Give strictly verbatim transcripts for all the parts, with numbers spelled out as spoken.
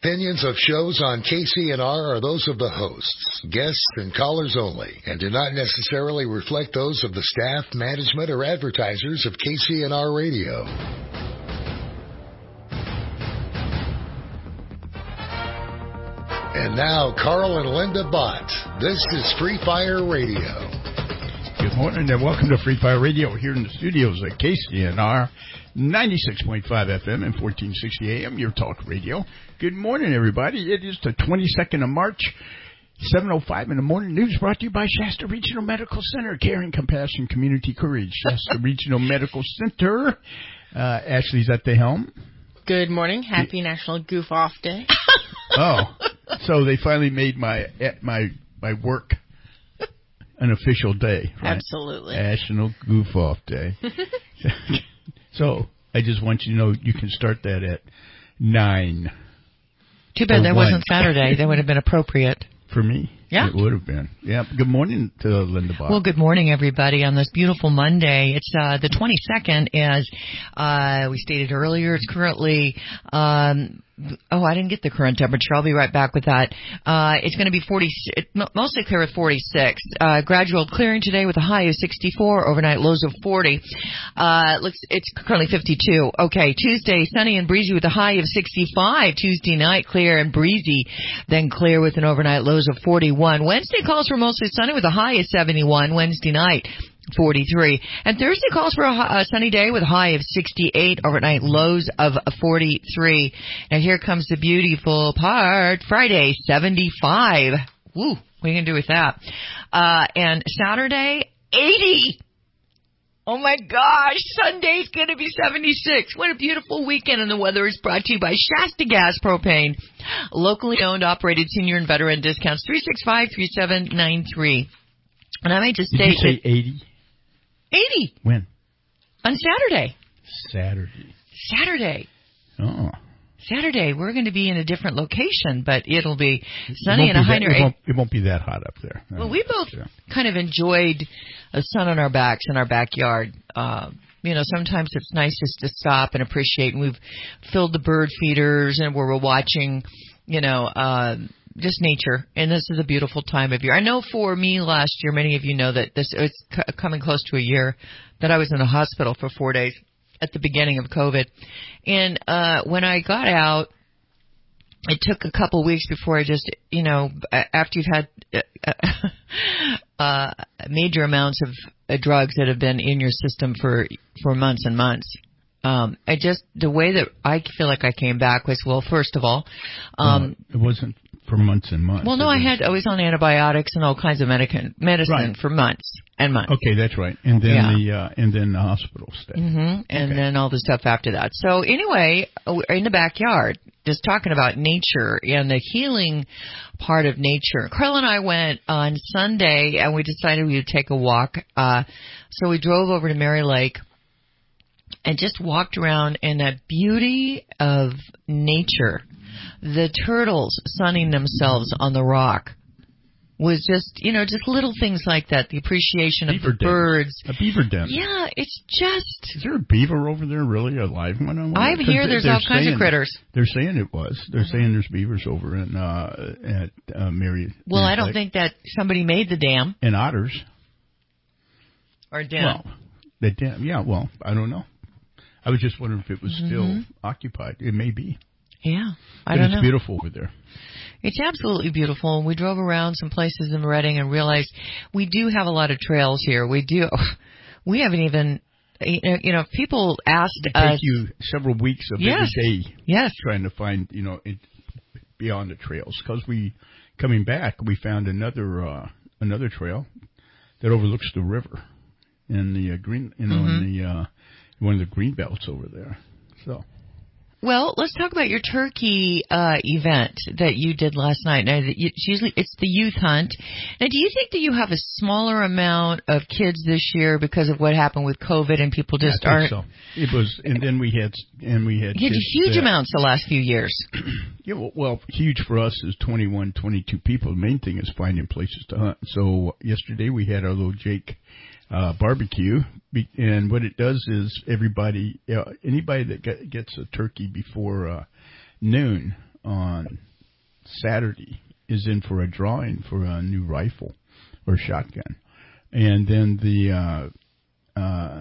opinions of shows on K C N R are those of the hosts, guests, and callers only, and do not necessarily reflect those of the staff, management, or advertisers of K C N R Radio. And now, Carl and Linda Bott. This is Free Fire Radio. Good morning and welcome to Free Fire Radio here in the studios at K C N R ninety-six point five F M and fourteen sixty A M, your talk radio. Good morning, everybody. It is the twenty-second of March, seven oh five in the morning. News brought to you by Shasta Regional Medical Center. Caring, compassion, community courage. Shasta Regional Medical Center. Uh, Ashley's at the helm. Good morning. Happy yeah. National Goof Off Day. Oh, so they finally made my my my work an official day, right? Absolutely. National Goof Off Day. So I just want you to know you can start that at nine. Too bad that one. wasn't Saturday. That would have been appropriate. For me? Yeah. It would have been. Yeah. Good morning to Linda Bott. Well, good morning, everybody, on this beautiful Monday. It's uh, the twenty-second, as uh, we stated earlier. It's currently... Um, Oh, I didn't get the current temperature. I'll be right back with that. Uh, it's going to be forty, it, mostly clear with forty-six. Uh, gradual clearing today with a high of sixty-four, overnight lows of forty. Uh, looks, it's currently fifty-two. Okay, Tuesday, sunny and breezy with a high of sixty-five. Tuesday night, clear and breezy, then clear with an overnight lows of forty-one. Wednesday calls for mostly sunny with a high of seventy-one. Wednesday night, forty-three. And Thursday calls for a, a sunny day with a high of sixty-eight, overnight lows of forty-three. Now here comes the beautiful part. Friday, seventy-five. Woo, what are you going to do with that? Uh, and Saturday, eighty. Oh my gosh, Sunday's going to be seventy-six. What a beautiful weekend, and the weather is brought to you by Shasta Gas Propane. Locally owned, operated senior and veteran discounts, three six five, three seven nine three. And I may just Did state you say eighty? eighty. When? On Saturday. Saturday. Saturday. Oh. Saturday. We're going to be in a different location, but it'll be sunny and a high near eight. It won't be that hot up there. No, well, we both sure. kind of enjoyed the sun on our backs in our backyard. Uh, you know, sometimes it's nice just to stop and appreciate. And we've filled the bird feeders, and we're watching, you know, uh, just nature, and this is a beautiful time of year. I know for me last year, many of you know that this it's c- coming close to a year that I was in the hospital for four days at the beginning of COVID. And uh when I got out, it took a couple weeks before I just, you know, after you've had uh, uh major amounts of uh, drugs that have been in your system for for months and months. Um, I just, the way that I feel like I came back was, well, first of all, um, well, it wasn't for months and months. Well, no, I had, I was on antibiotics and all kinds of medic- medicine right. for months and months. Okay, that's right. And then yeah. the, uh, and then the hospital stay. Mm-hmm. And okay. then all the stuff after that. So anyway, we're in the backyard, just talking about nature and the healing part of nature. Carl and I went on Sunday and we decided we would take a walk. Uh, so we drove over to Mary Lake and just walked around in that beauty of nature. The turtles sunning themselves on the rock was just, you know, just little things like that. The appreciation beaver of the den. birds. A beaver den. Yeah, it's just... Is there a beaver over there, really, a live one? I hear there's all kinds saying, of critters. They're saying it was. They're mm-hmm. saying there's beavers over in, uh, at uh, Mary. Well, Mary I don't Lake. think that somebody made the dam. And otters. Or dam. Well, the dam, yeah, well, I don't know. I was just wondering if it was mm-hmm. still occupied. It may be. Yeah, I but don't it's know. It's beautiful over there. It's absolutely beautiful. We drove around some places in Redding and realized we do have a lot of trails here. We do. We haven't even, you know, people asked it us. Take you several weeks of yes, every day. Yes. Trying to find, you know, it, beyond the trails, because we coming back, we found another uh, another trail that overlooks the river in the uh, green, you know, mm-hmm. in the uh, one of the green belts over there. So. Well, let's talk about your turkey uh, event that you did last night. Now, it's usually it's the youth hunt. Now, do you think that you have a smaller amount of kids this year because of what happened with COVID and people just yeah, I aren't? think so. It was, and then we had, and we had. You had huge that, amounts the last few years. Yeah, well, well, huge for us is twenty-one, twenty-two people. The main thing is finding places to hunt. So yesterday we had our little Jake uh, barbecue, and what it does is everybody, uh, anybody that get, gets a turkey before uh, noon on Saturday is in for a drawing for a new rifle or shotgun. And then the, uh, uh,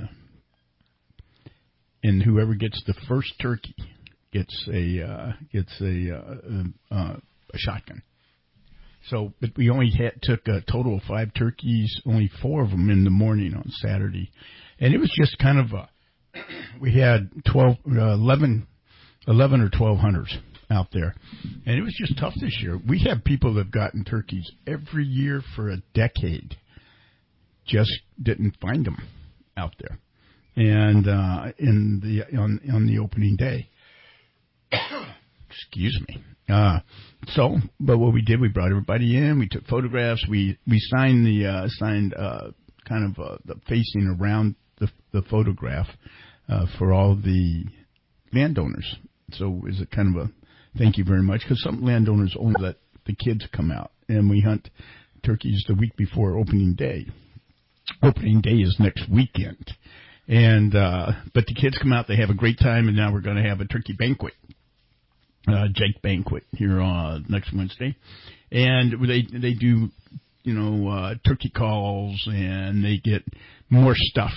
and whoever gets the first turkey gets a, uh, gets a, uh, uh, a shotgun. So, but we only had, took a total of five turkeys, only four of them in the morning on Saturday. And it was just kind of a, we had twelve, uh, eleven, eleven or twelve hunters out there. And it was just tough this year. We have people that have gotten turkeys every year for a decade. Just didn't find them out there. And, uh, in the, on, on the opening day. Excuse me. Uh, so, but what we did, we brought everybody in, we took photographs, we, we signed the, uh, signed, uh, kind of, uh, the facing around the, the photograph, uh, for all the landowners. So is it kind of a thank you very much? Because some landowners only let the kids come out, and we hunt turkeys the week before opening day. Opening day is next weekend. And, uh, but the kids come out, they have a great time, and now we're going to have a turkey banquet. Uh, Jake Banquet here uh, next Wednesday, and they they do you know uh, turkey calls, and they get more stuff.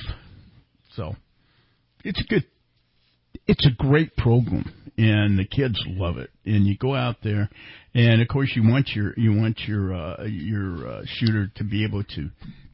So it's a good, it's a great program, and the kids love it. And you go out there, and of course you want your you want your uh, your uh, shooter to be able to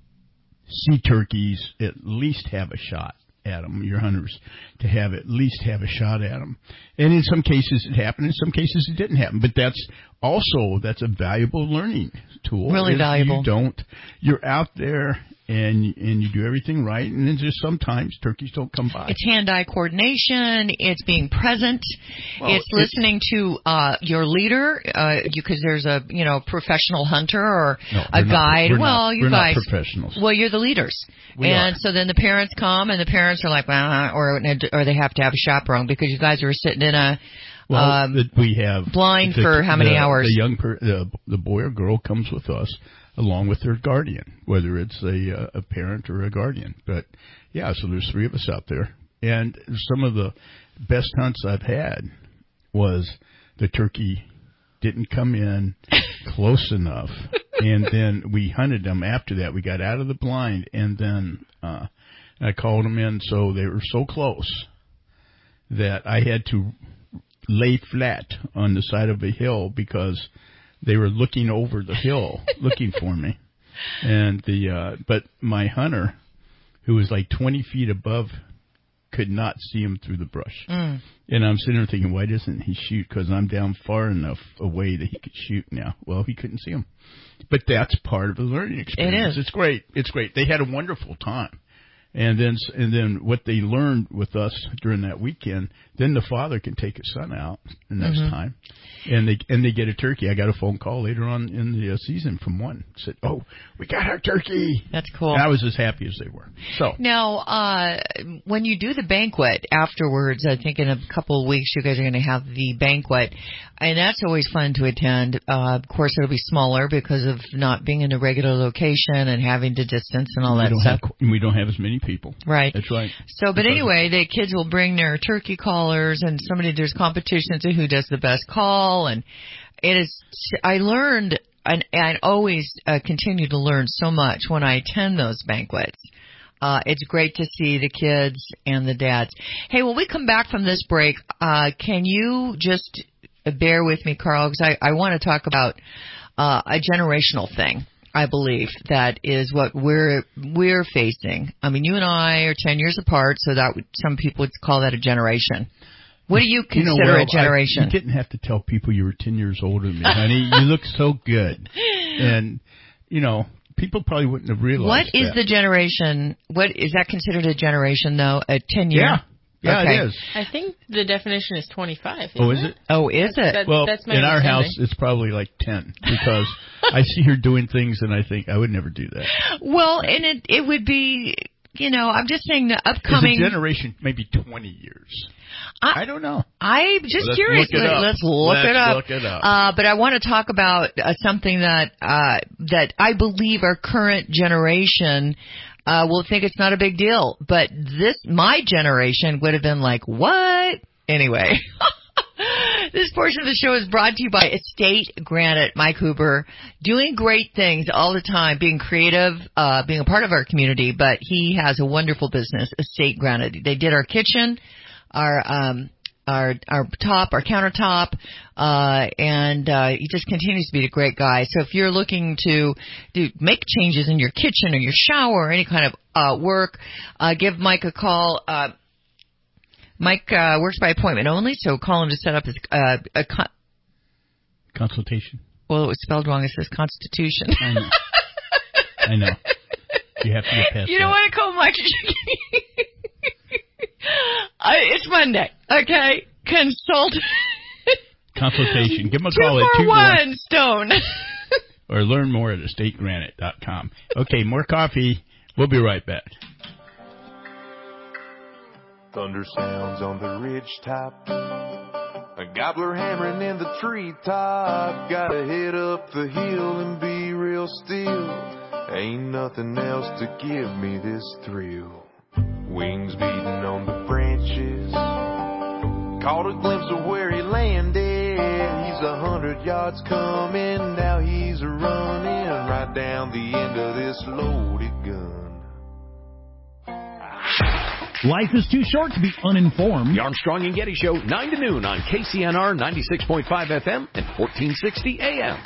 see turkeys, at least have a shot at them, your hunters, to have at least have a shot at them. And in some cases it happened, in some cases it didn't happen. But that's also, that's a valuable learning tool. Really valuable. You don't, you're out there and and you do everything right, and then just sometimes turkeys don't come by. It's hand-eye coordination. It's being present. Well, it's listening it's, to uh, your leader, uh, because there's a you know professional hunter or no, a guide. Not, well, not, you we're guys, not professionals. Well, you're the leaders, we and are. so then the parents come, and the parents are like, well, or or they have to have a chaperone because you guys are sitting in a. Well, um, we have blind the, for how many the, hours? The young per, the, the boy or girl comes with us along with their guardian, whether it's a a parent or a guardian. But yeah, so there's three of us out there, and some of the best hunts I've had was the turkey didn't come in close enough, and then we hunted them after that. We got out of the blind, and then uh, I called them in, so they were so close that I had to lay flat on the side of a hill because they were looking over the hill looking for me. And the, uh, but my hunter, who was like twenty feet above, could not see him through the brush. Mm. And I'm sitting there thinking, why doesn't he shoot? Because I'm down far enough away that he could shoot now. Well, he couldn't see him. But that's part of the learning experience. It is. It's great. It's great. They had a wonderful time. And then, and then what they learned with us during that weekend, then the father can take his son out the next mm-hmm. time, and they and they get a turkey. I got a phone call later on in the uh, season from one said, "Oh, we got our turkey." That's cool. And I was as happy as they were. So now, uh, when you do the banquet afterwards, I think in a couple of weeks you guys are going to have the banquet, and that's always fun to attend. Uh, of course, it'll be smaller because of not being in a regular location and having to distance and all we that don't stuff. Have, we don't have as many people. Right. That's right. So, but because anyway, the kids will bring their turkey callers, and somebody there's competitions of who does the best call, and it is. I learned, and I always uh, continue to learn so much when I attend those banquets. Uh, it's great to see the kids and the dads. Hey, when we come back from this break, uh, can you just bear with me, Carl, because I, I want to talk about uh, a generational thing. I believe that is what we're we're facing. I mean, you and I are ten years apart, so that would, some people would call that a generation. What do you consider you know, well, a generation? I, you didn't have to tell people you were ten years older than me, honey. You look so good, and you know, people probably wouldn't have realized. What is that. the generation? What is that considered a generation though? A ten year? Yeah. Yeah, okay. it is. I think the definition is twenty-five. Oh, is it? it? Oh, is it? That, well, that's my in our house, understanding. it's probably like ten because I see her doing things and I think I would never do that. Well, and it it would be, you know, I'm just saying the upcoming It's a generation, maybe twenty years. I, I don't know. I'm just Let's curious. Look it up. Let's look Let's it up. Look it up. Uh, but I want to talk about uh, something that uh, that I believe our current generation uh, will think it's not a big deal. But this, my generation would have been like, what? Anyway. This portion of the show is brought to you by Estate Granite. Mike Huber, doing great things all the time, being creative, uh, being a part of our community, but he has a wonderful business, Estate Granite. They did our kitchen, our, um, our, our top, our countertop, uh, and, uh, he just continues to be a great guy. So if you're looking to do, make changes in your kitchen or your shower or any kind of, uh, work, uh, give Mike a call. Uh, Mike uh, works by appointment only, so call him to set up his uh, a con- consultation. Well, it was spelled wrong. It says Constitution. I know. I know. You have to get past You don't that. want to call Mike. I, it's Monday, okay? Consult. Consultation. Give him a call Two at for two one stone. Or learn more at estate granite dot com. Okay, more coffee. We'll be right back. Thunder sounds on the ridge top, a gobbler hammering in the treetop. Gotta head up the hill and be real still. Ain't nothing else to give me this thrill. Wings beating on the branches, caught a glimpse of where he landed. He's a hundred yards coming, now he's running right down the end of this loaded gun. Life is too short to be uninformed. The Armstrong and Getty Show, nine to noon on K C N R ninety-six point five F M and fourteen sixty A M.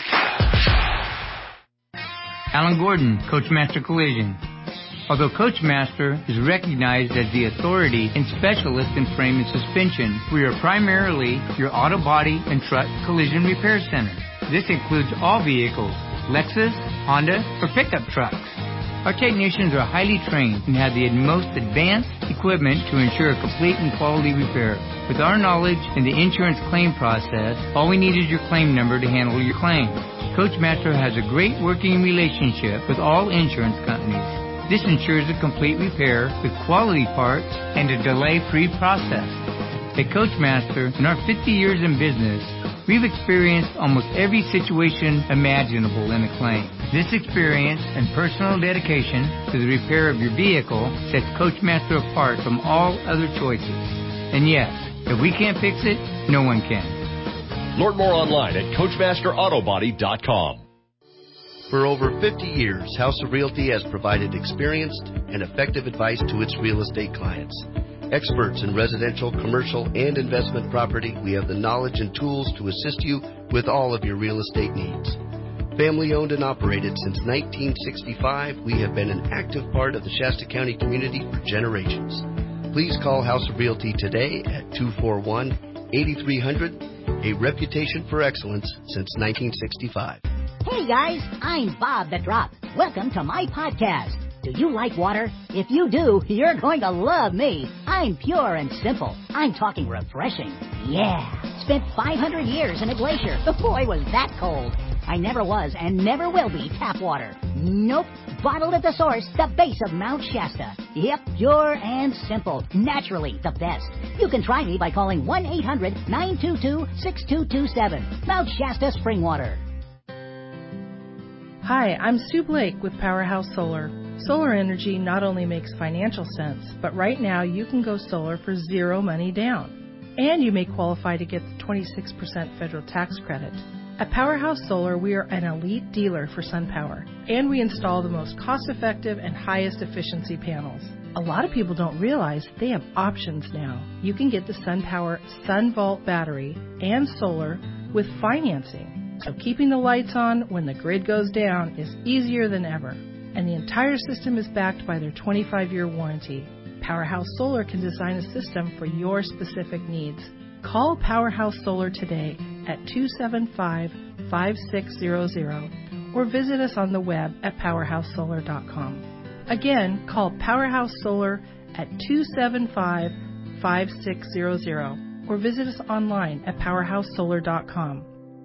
Alan Gordon, Coachmaster Collision. Although Coachmaster is recognized as the authority and specialist in frame and suspension, we are primarily your auto body and truck collision repair center. This includes all vehicles, Lexus, Honda, or pickup trucks. Our technicians are highly trained and have the most advanced equipment to ensure a complete and quality repair. With our knowledge in the insurance claim process, all we need is your claim number to handle your claim. Coachmaster has a great working relationship with all insurance companies. This ensures a complete repair with quality parts and a delay-free process. At Coachmaster, in our fifty years in business, we've experienced almost every situation imaginable in a claim. This experience and personal dedication to the repair of your vehicle sets Coachmaster apart from all other choices. And yes, if we can't fix it, no one can. Learn more online at Coachmaster Auto Body dot com. For over fifty years, House of Realty has provided experienced and effective advice to its real estate clients. Experts in residential, commercial, and investment property, we have the knowledge and tools to assist you with all of your real estate needs. Family owned and operated since nineteen sixty-five, we have been an active part of the Shasta County community for generations. Please call House of Realty today at two four one, eight three zero zero, a reputation for excellence since nineteen sixty-five. Hey guys, I'm Bob the Drop. Welcome to my podcast. Do you like water? If you do, you're going to love me. I'm pure and simple. I'm talking refreshing. Yeah. Spent five hundred years in a glacier. Boy, was that cold. I never was and never will be tap water. Nope. Bottled at the source, the base of Mount Shasta. Yep, pure and simple. Naturally the best. You can try me by calling one eight hundred, nine two two, six two two seven. Mount Shasta Spring Water. Hi, I'm Sue Blake with Powerhouse Solar. Solar energy not only makes financial sense, but right now you can go solar for zero money down. And you may qualify to get the twenty-six percent federal tax credit. At Powerhouse Solar, we are an elite dealer for SunPower, and we install the most cost-effective and highest efficiency panels. A lot of people don't realize they have options now. You can get the SunPower SunVault battery and solar with financing. So keeping the lights on when the grid goes down is easier than ever. And the entire system is backed by their twenty-five year warranty. Powerhouse Solar can design a system for your specific needs. Call Powerhouse Solar today at two seven five, five six zero zero or visit us on the web at powerhouse solar dot com. Again, call Powerhouse Solar at two seven five, five six zero zero or visit us online at powerhouse solar dot com.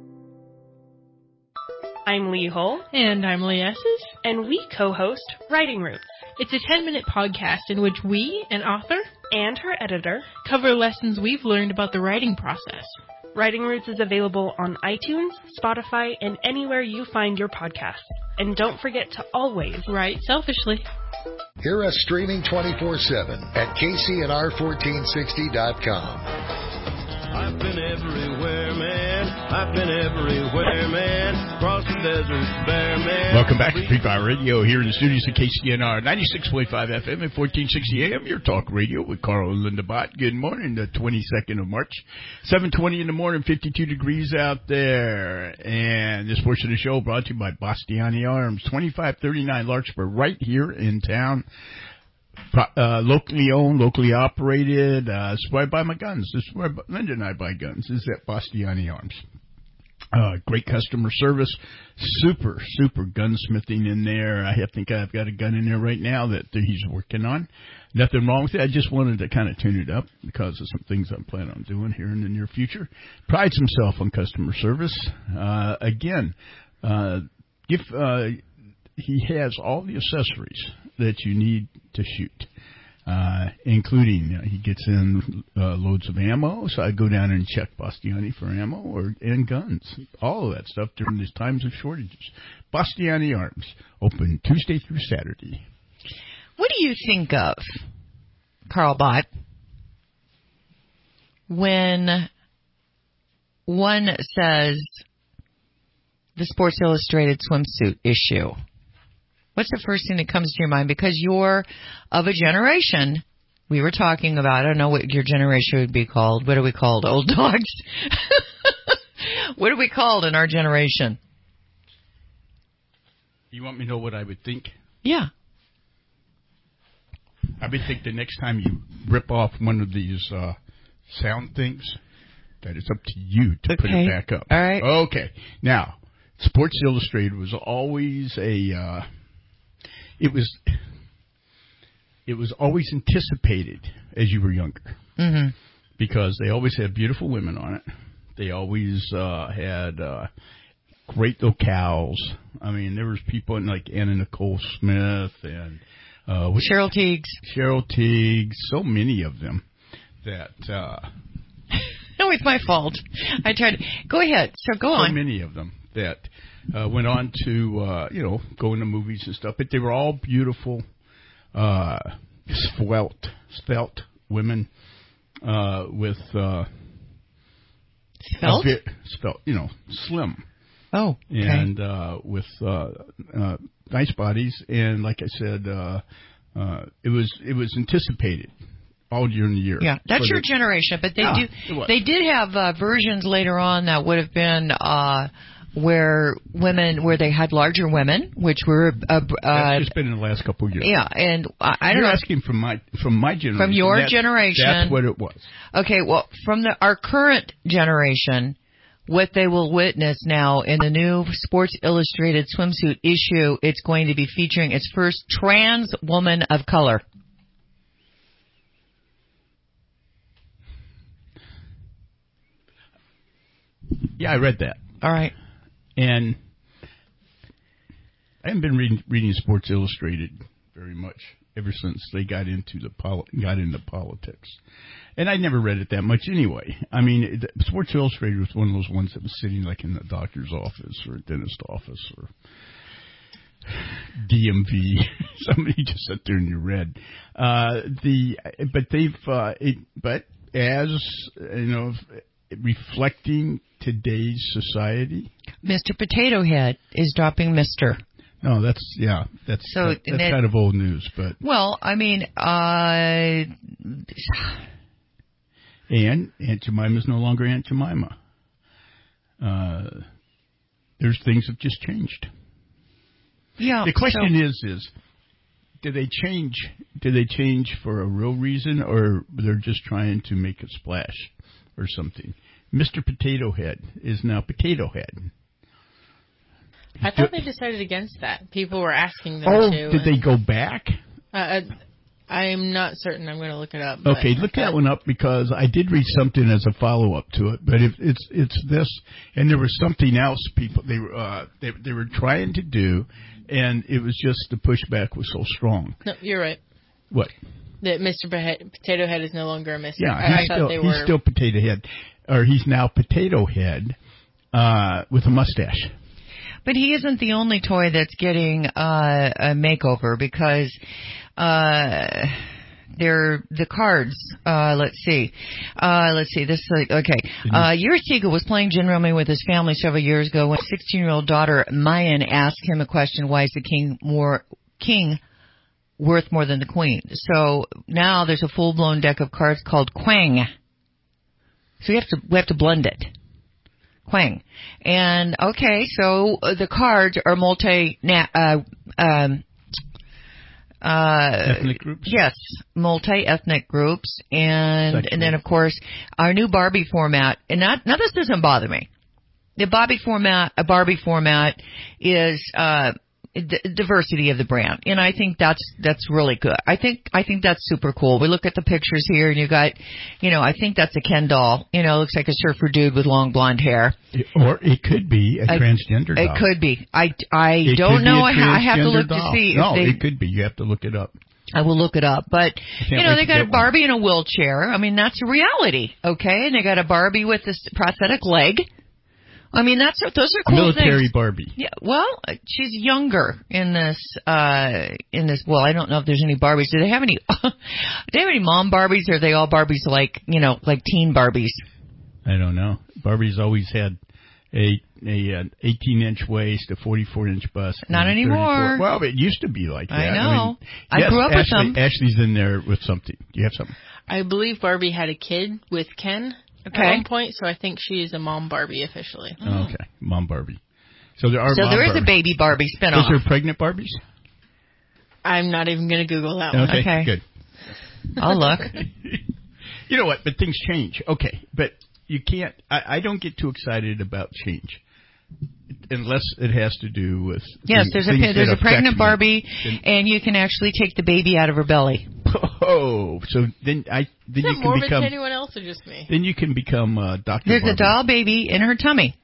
I'm Lee Hull. And I'm Lee Esses. And we co-host Writing Roots. It's a ten-minute podcast in which we, an author, and her editor, cover lessons we've learned about the writing process. Writing Roots is available on iTunes, Spotify, and anywhere you find your podcasts. And don't forget to always write selfishly. Hear us streaming twenty-four seven at K C N R fourteen sixty dot com. I've been everywhere, man. I've been everywhere, man. Across the desert, bare man. Welcome back to Free Fire Radio here in the studios of K C N R ninety-six point five F M and fourteen sixty A M. Your talk radio with Carl and Linda Bott. Good morning, the twenty-second of March, seven twenty in the morning, fifty-two degrees out there. And this portion of the show brought to you by Bastiani Arms, twenty-five thirty-nine Larkspur, right here in town. Uh, locally owned, locally operated. Uh, this is where I buy my guns. This is where Linda and I buy guns. This is at Bastiani Arms. Uh, great customer service, super, super gunsmithing in there. I think I've got a gun in there right now that he's working on. Nothing wrong with it. I just wanted to kind of tune it up because of some things I'm planning on doing here in the near future. Prides himself on customer service. Uh, again, uh, if, uh, he has all the accessories that you need to shoot. Uh, including, uh, he gets in uh, loads of ammo, so I go down and check Bastiani for ammo or and guns. All of that stuff during these times of shortages. Bastiani Arms, open Tuesday through Saturday. What do you think of, Carl Bott, when one says the Sports Illustrated swimsuit issue? What's the first thing that comes to your mind? Because you're of a generation, we were talking about, I don't know what your generation would be called. What are we called? Old dogs? What are we called in our generation? You want me to know what I would think? Yeah. I would think the next time you rip off one of these uh, sound things, that it's up to you to okay. put it back up. All right. Okay. Now, Sports Illustrated was always a... Uh, It was it was always anticipated as you were younger, mm-hmm. because they always had beautiful women on it. They always uh, had uh, great locales. I mean, there was people in like Anna Nicole Smith and uh, Cheryl Teagues. Cheryl Teagues, so many of them that. Uh, no, it's my fault. I tried. Go ahead. So go so on. So many of them that. Uh, went on to, uh, you know, go into movies and stuff, but they were all beautiful, uh, svelte, svelte women, uh, with, uh, svelte? Bit, svelte, you know, slim. Oh, okay. And, uh, with, uh, uh, nice bodies. And like I said, uh, uh, it was, it was anticipated all during the year. Yeah, that's your the, generation, but they yeah, do, they did have, uh, versions later on that would have been, uh, where women, where they had larger women, which were uh, uh, that's just been in the last couple of years. Yeah, and I, I don't You're know. asking from my from my generation. From your that's, generation. That's what it was. Okay, well, from the our current generation, what they will witness now in the new Sports Illustrated swimsuit issue, it's going to be featuring its first trans woman of color. Yeah, I read that. All right. And I haven't been reading, reading Sports Illustrated very much ever since they got into the poli- got into politics, and I never read it that much anyway. I mean, it, Sports Illustrated was one of those ones that was sitting like in the doctor's office or a dentist office or D M V. Somebody just sat there and you read uh, the, but they've uh, it, but as you know, reflecting today's society. Mister Potato Head is dropping Mister No, that's, yeah, that's, so that, that's it, kind of old news, but. Well, I mean, uh. And Aunt Jemima's no longer Aunt Jemima. Uh, there's things have just changed. Yeah. The question so, is, is, do they change, do they change for a real reason or they're just trying to make a splash or something? Mister Potato Head is now Potato Head. I thought they decided against that. People were asking them oh, to. Oh, did they go back? Uh, I'm not certain. I'm going to look it up. Okay, look that one up because I did read something as a follow-up to it. But if it's it's this, and there was something else people they were uh, they they were trying to do, and it was just the pushback was so strong. No, you're right. What? That Mister Potato Head is no longer a Mister Yeah, I, he's I still they he's were... still Potato Head, or he's now Potato Head uh, with a mustache. But he isn't the only toy that's getting uh, a makeover because uh, they're the cards. Uh, let's see. Uh, let's see. This okay. Uh, Yuritiga was playing gin rummy with his family several years ago when sixteen-year-old daughter Mayan asked him a question: "Why is the king more king worth more than the queen?" So now there's a full-blown deck of cards called Quang. So we have to we have to blend it. Quang. And okay, so the cards are multi uh, um, Uh, ethnic groups? Yes, multi-ethnic groups. And Sexual. and then, of course, our new Barbie format. And not, now, this doesn't bother me. The Barbie format, a Barbie format is uh, d- diversity of the brand. And I think that's that's really good. I think I think that's super cool. We look at the pictures here, and you got, you know, I think that's a Ken doll. You know, looks like a surfer dude with long blonde hair. Or it could be a I, transgender doll. It could be. I, I it don't know. I have to look doll. to see. No, if they, it could be. You have to look it up. I will look it up. But, you know, they got a Barbie one. in a wheelchair. I mean, that's a reality, okay? And they got a Barbie with this prosthetic leg. I mean, that's those are cool Military things. Barbie. Yeah, well, she's younger in this, uh, in this, well, I don't know if there's any Barbies. Do they have any, do they have any mom Barbies, or are they all Barbies like, you know, like teen Barbies? I don't know. Barbie's always had a, a, an eighteen inch waist, a forty-four inch bust. Not anymore. Well, it used to be like that. I know. I, mean, I yes, grew up Ashley, with them. Ashley's in there with something. Do you have something? I believe Barbie had a kid with Ken okay. at one point, so I think she is a mom Barbie officially. Oh, okay, mom Barbie. So there are. So mom there is Barbies. a baby Barbie spinoff. Is there pregnant Barbies? I'm not even going to Google that one. Okay, okay. good. I'll look. You know what? But things change. Okay, but you can't. I, I don't get too excited about change unless it has to do with. Yes, things, there's a things there's a pregnant me. Barbie, Then, and you can actually take the baby out of her belly. Oh, so then I then Is you that can morbid become. to anyone else or just me? Then you can become uh, Doctor There's Barbie. a doll baby in her tummy.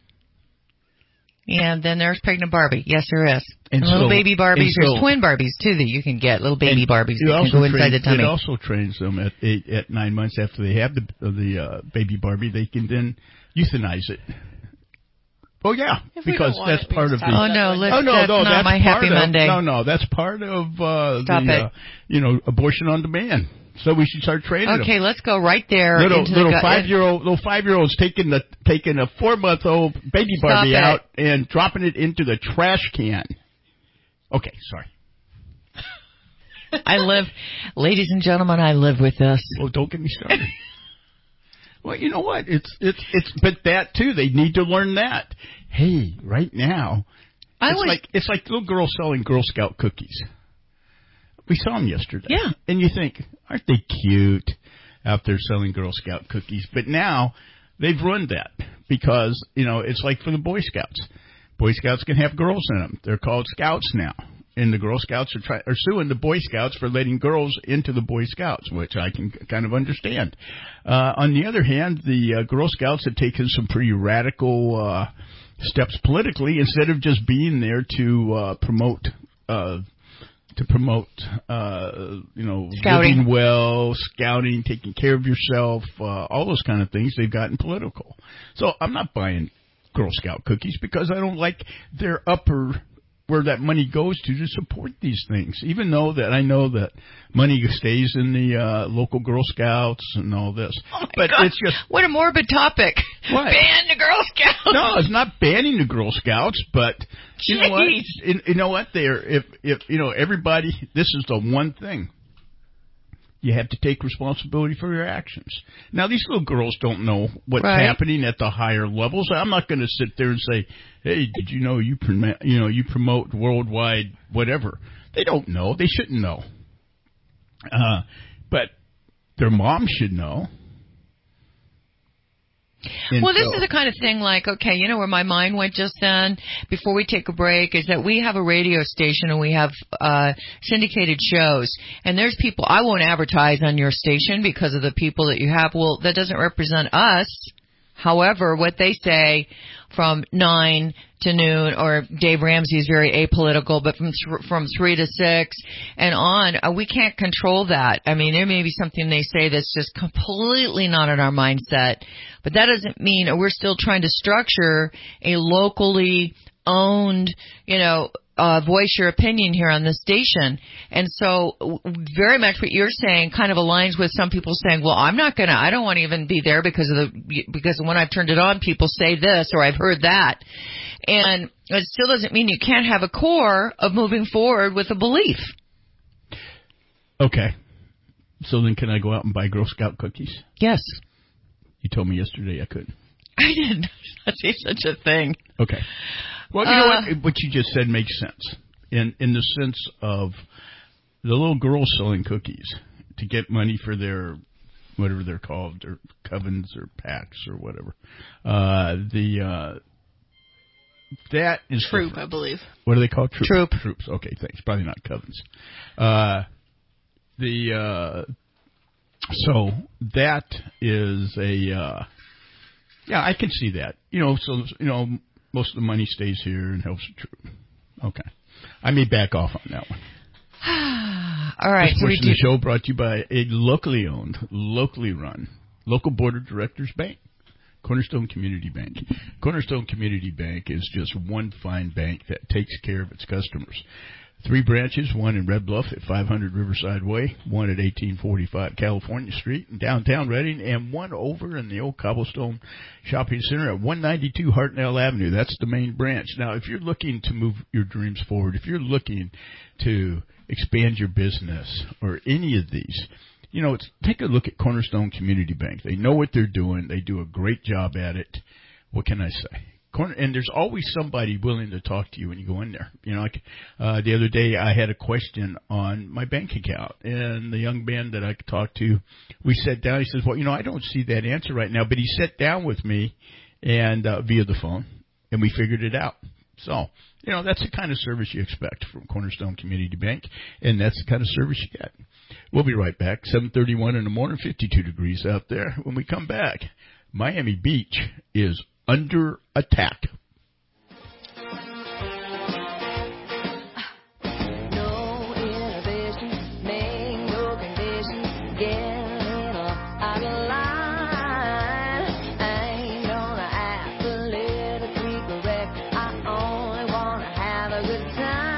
And then there's pregnant Barbie. Yes, there is. And, and little so, baby Barbies. so, There's twin Barbies, too, that you can get. Little baby Barbies that can go inside trains, the tummy. It also trains them at eight, at nine months after they have the the uh, baby Barbie. They can then euthanize it. Oh, yeah, if because that's it, part of the... Oh, no, let's, oh, no, that's no, not that's my happy of, Monday. No, no, that's part of uh, Stop the, it. uh, you know, abortion on demand. So we should start training okay, them. let's go right there. Little, into little the five year old, little five year olds taking the taking a four month old baby Stop Barbie it. out and dropping it into the trash can. Okay, sorry. I live, ladies and gentlemen, I live with this. Well, don't get me started. Well, you know what? It's it's it's, but that too. They need to learn that. Hey, right now, I it's was, like it's like little girls selling Girl Scout cookies. We saw them yesterday. Yeah. And you think, aren't they cute out there selling Girl Scout cookies? But now they've ruined that because, you know, it's like for the Boy Scouts. Boy Scouts can have girls in them. They're called Scouts now. And the Girl Scouts are, try, are suing the Boy Scouts for letting girls into the Boy Scouts, which I can kind of understand. Uh, on the other hand, the uh, Girl Scouts have taken some pretty radical uh, steps politically instead of just being there to uh, promote uh to promote, uh, you know, scouting. living well, scouting, taking care of yourself, uh, all those kind of things. They've gotten political. So I'm not buying Girl Scout cookies because I don't like their upper, where that money goes to to support these things. Even though that I know that money stays in the uh, local Girl Scouts and all this. Oh but God. it's just... What a morbid topic. What? Ban the Girl Scouts. No, it's not banning the Girl Scouts, but you Jeez. know what? You, you know what? They're if if you know everybody. This is the one thing. You have to take responsibility for your actions. Now, these little girls don't know what's right. happening at the higher levels. I'm not going to sit there and say, "Hey, did you know you promote, you know you promote worldwide whatever?" They don't know. They shouldn't know. Uh, but their mom should know. And well, this so, is the kind of thing like, okay, you know where my mind went just then, before we take a break, is that we have a radio station and we have uh syndicated shows. And there's people, I won't advertise on your station because of the people that you have. Well, that doesn't represent us. However, what they say from nine to noon, or Dave Ramsey is very apolitical, but from th- from three to six and on, uh, we can't control that. I mean, there may be something they say that's just completely not in our mindset, but that doesn't mean uh, we're still trying to structure a locally owned, you know, uh, voice your opinion here on this station. And so very much what you're saying kind of aligns with some people saying, well, I'm not going to, I don't want to even be there because of the, because when I've turned it on, people say this or I've heard that. And it still doesn't mean you can't have a core of moving forward with a belief. Okay. So then can I go out and buy Girl Scout cookies? Yes. You told me yesterday I couldn't. I didn't say such a thing. Okay. Well, you know Uh, what? What you just said makes sense. In in the sense of the little girls selling cookies to get money for their, whatever they're called, their covens or packs or whatever. Uh, the, uh, that is... Troop, different. I believe. What are they called? Troop. Troop. Troops. Okay, thanks. Probably not covens. Uh, the, uh, so that is a, uh, yeah, I can see that. You know, so, you know, most of the money stays here and helps the troop. Okay. I may back off on that one. All right. This So we portion do. of the show brought to you by a locally owned, locally run, local board of directors bank, Cornerstone Community Bank. Cornerstone Community Bank is just one fine bank that takes care of its customers. Three branches, one in Red Bluff at five hundred Riverside Way, one at eighteen forty-five California Street in downtown Redding, and one over in the old Cobblestone Shopping Center at one ninety-two Hartnell Avenue. That's the main branch. Now, if you're looking to move your dreams forward, if you're looking to expand your business or any of these, you know, it's, take a look at Cornerstone Community Bank. They know what they're doing. They do a great job at it. What can I say? Corner, and there's always somebody willing to talk to you when you go in there. You know, like uh, the other day I had a question on my bank account, and the young man that I talked to, we sat down. He says, well, you know, I don't see that answer right now. But he sat down with me and uh, via the phone, and we figured it out. So, you know, that's the kind of service you expect from Cornerstone Community Bank, and that's the kind of service you get. We'll be right back. seven thirty-one in the morning, fifty-two degrees out there. When we come back, Miami Beach is under attack. No inhibition, make no condition, get out of line. I ain't gonna act politically correct, I only wanna have a good time.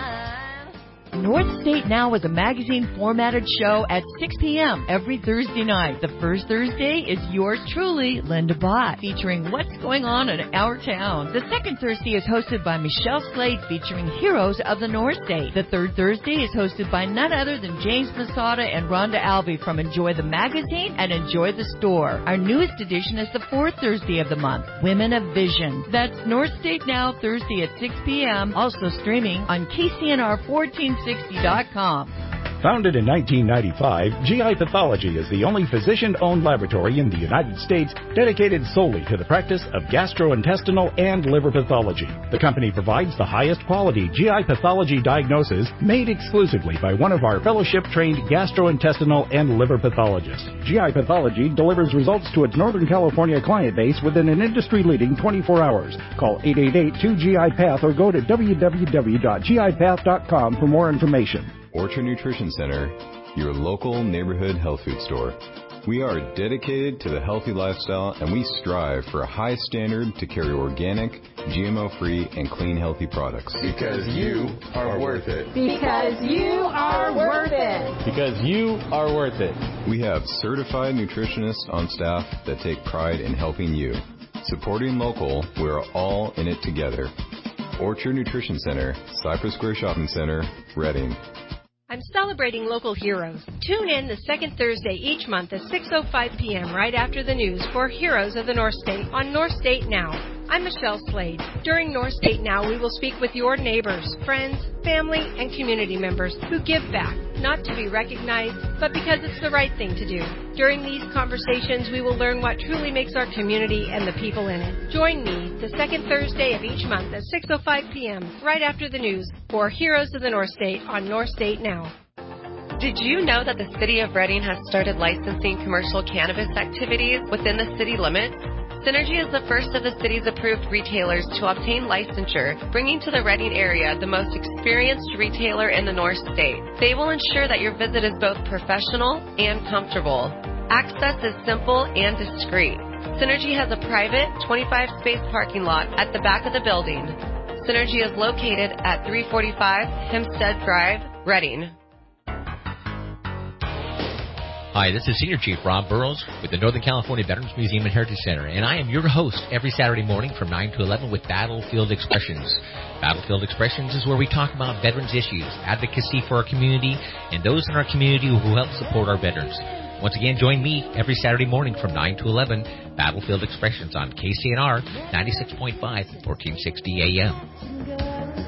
North State Now is a magazine formatted show at six p.m. every Thursday night. The first Thursday is yours truly, Linda Bott, featuring what's going on in our town. The second Thursday is hosted by Michelle Slade, featuring heroes of the North State. The third Thursday is hosted by none other than James Masada and Rhonda Albee from Enjoy the Magazine and Enjoy the Store. Our newest edition is the fourth Thursday of the month, Women of Vision. That's North State Now, Thursday at six p.m., also streaming on K C N R fourteen sixty dot com. Founded in nineteen ninety-five, G I Pathology is the only physician-owned laboratory in the United States dedicated solely to the practice of gastrointestinal and liver pathology. The company provides the highest quality G I pathology diagnosis made exclusively by one of our fellowship-trained gastrointestinal and liver pathologists. G I Pathology delivers results to its Northern California client base within an industry-leading twenty-four hours. Call eight eight eight, two G I Path or go to w w w dot g i path dot com for more information. Orchard Nutrition Center, your local neighborhood health food store. We are dedicated to the healthy lifestyle, and we strive for a high standard to carry organic, G M O-free, and clean, healthy products. Because you are worth it. Because you are worth it. Because you are worth it. We have certified nutritionists on staff that take pride in helping you. Supporting local, we're all in it together. Orchard Nutrition Center, Cypress Square Shopping Center, Redding. I'm celebrating local heroes. Tune in the second Thursday each month at six oh five p.m. right after the news for Heroes of the North State on North State Now. I'm Michelle Slade. During North State Now, we will speak with your neighbors, friends, family, and community members who give back, not to be recognized, but because it's the right thing to do. During these conversations, we will learn what truly makes our community and the people in it. Join me the second Thursday of each month at six oh five p.m. right after the news for Heroes of the North State on North State Now. Did you know that the City of Redding has started licensing commercial cannabis activities within the city limits? Synergy is the first of the city's approved retailers to obtain licensure, bringing to the Redding area the most experienced retailer in the North State. They will ensure that your visit is both professional and comfortable. Access is simple and discreet. Synergy has a private twenty-five space parking lot at the back of the building. Synergy is located at three forty-five Hempstead Drive, Reading. Hi, this is Senior Chief Rob Burrows with the Northern California Veterans Museum and Heritage Center, and I am your host every Saturday morning from nine to eleven with Battlefield Expressions. Battlefield Expressions is where we talk about veterans issues, advocacy for our community, and those in our community who help support our veterans. Once again, join me every Saturday morning from nine to eleven, Battlefield Expressions on K C N R ninety-six point five, fourteen sixty A M.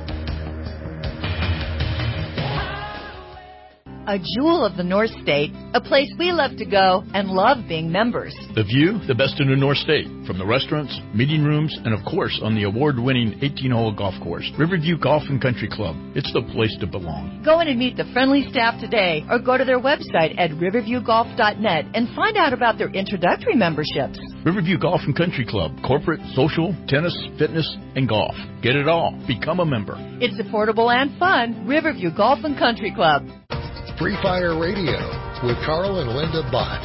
A jewel of the North State, a place we love to go and love being members. The view, the best in the North State, from the restaurants, meeting rooms, and of course on the award-winning eighteen-hole golf course, Riverview Golf and Country Club. It's the place to belong. Go in and meet the friendly staff today or go to their website at riverview golf dot net and find out about their introductory memberships. Riverview Golf and Country Club, corporate, social, tennis, fitness, and golf. Get it all. Become a member. It's affordable and fun. Riverview Golf and Country Club. Free Fire Radio with Carl and Linda Bott.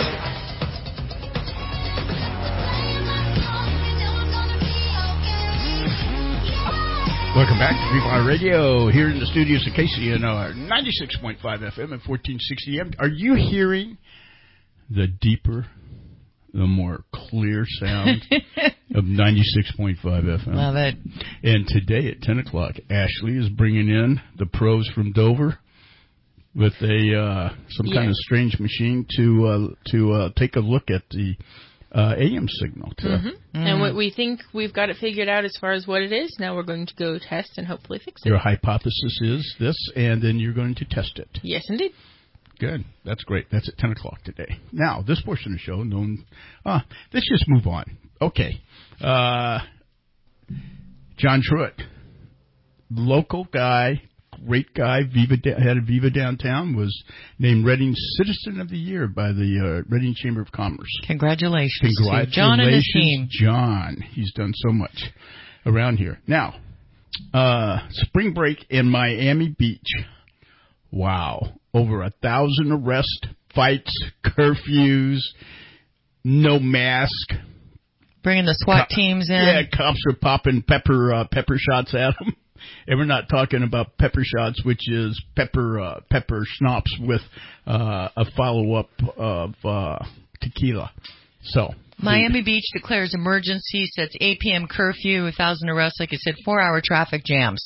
Welcome back to Free Fire Radio here in the studios of K C N R ninety-six point five F M and fourteen sixty A M. Are you hearing the deeper, the more clear sound of ninety-six point five F M? Love it. And today at ten o'clock, Ashley is bringing in the pros from Dover with a uh, some Yeah. kind of strange machine to uh, to uh, take a look at the uh, A M signal. To, Mm-hmm. And what we think we've got it figured out as far as what it is. Now we're going to go test and hopefully fix it. Your hypothesis is this, and then you're going to test it. Yes, indeed. Good. That's great. That's at ten o'clock today. Now, this portion of the show, known... Uh, let's just move on. Okay. Uh, John Truitt, local guy, great guy, Viva head of Viva Downtown, was named Reading Citizen of the Year by the uh, Reading Chamber of Commerce. Congratulations, Congratulations, to John and his team. John. He's done so much around here. Now, uh, spring break in Miami Beach. Wow. Over a thousand arrests, fights, curfews, no mask. Bringing the SWAT Co- teams in. Yeah, cops are popping pepper uh, pepper shots at them. And we're not talking about pepper shots, which is pepper uh, pepper schnapps with uh, a follow-up of uh, tequila. So Miami Beach declares emergency, sets eight p.m. curfew, one thousand arrests, like I said, four-hour traffic jams.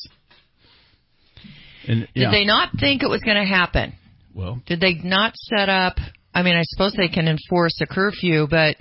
And, yeah. Did they not think it was going to happen? Well, did they not set up? I mean, I suppose they can enforce a curfew, but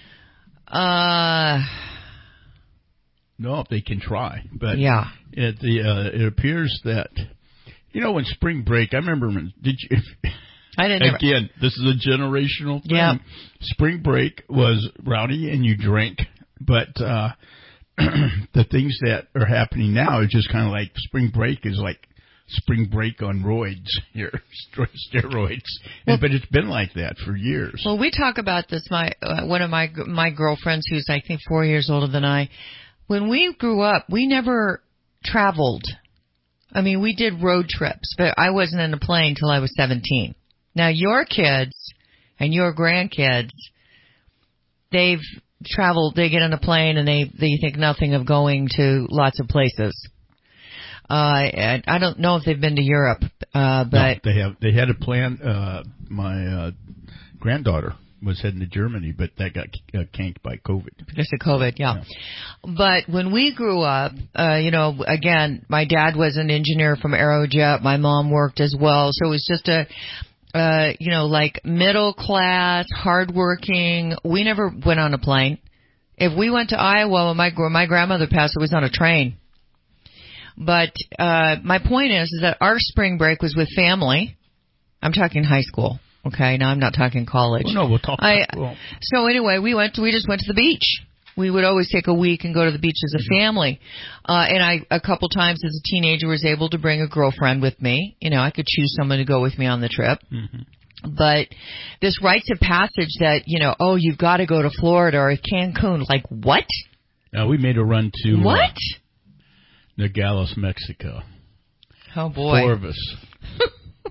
uh, no, they can try. But yeah, it the uh, it appears that you know when spring break. I remember when did you? I didn't. Again, this is a generational thing. Yeah. Spring break was rowdy and you drank, but uh, the things that are happening now is just kind of like spring break is like spring break on roids here, steroids. Well, and, but it's been like that for years. Well, we talk about this. My uh, one of my my girlfriends, who's I think four years older than I, when we grew up, we never traveled. I mean, we did road trips, but I wasn't in a plane till I was seventeen. Now, your kids and your grandkids, they've traveled, they get on a plane and they, they think nothing of going to lots of places. Uh, and I don't know if they've been to Europe, uh, but... No, they have, they had a plan, uh, my, uh, granddaughter was heading to Germany, but that got uh, canked by COVID. Because of COVID, yeah. yeah. But when we grew up, uh, you know, again, my dad was an engineer from Aerojet. My mom worked as well. So it was just a, uh, you know, like middle class, hardworking. We never went on a plane. If we went to Iowa when my, my grandmother passed, it was on a train. But uh, my point is, is that our spring break was with family. I'm talking high school. Okay, now I'm not talking college. Oh, no, we'll talk. I, well. So anyway, we went. To, we just went to the beach. We would always take a week and go to the beach as a family. Uh, and I, a couple times as a teenager, was able to bring a girlfriend with me. You know, I could choose someone to go with me on the trip. Mm-hmm. But this rites of passage that, you know, oh, you've got to go to Florida or Cancun. Like, what? Uh, we made a run to what? Uh, Nogales, Mexico. Oh boy, four of us.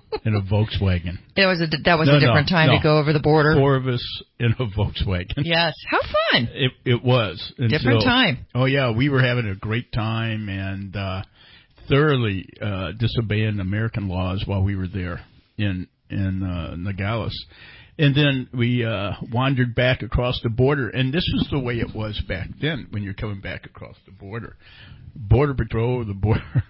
in a Volkswagen. It was a, that was no, a different no, time no. to go over the border. Four of us in a Volkswagen. Yes. How fun. It, it was. Different Until, time. Oh, yeah. We were having a great time and uh, thoroughly uh, disobeying American laws while we were there in, in uh, Nogales. And then we uh, wandered back across the border. And this was the way it was back then when you're coming back across the border. Border Patrol, the border,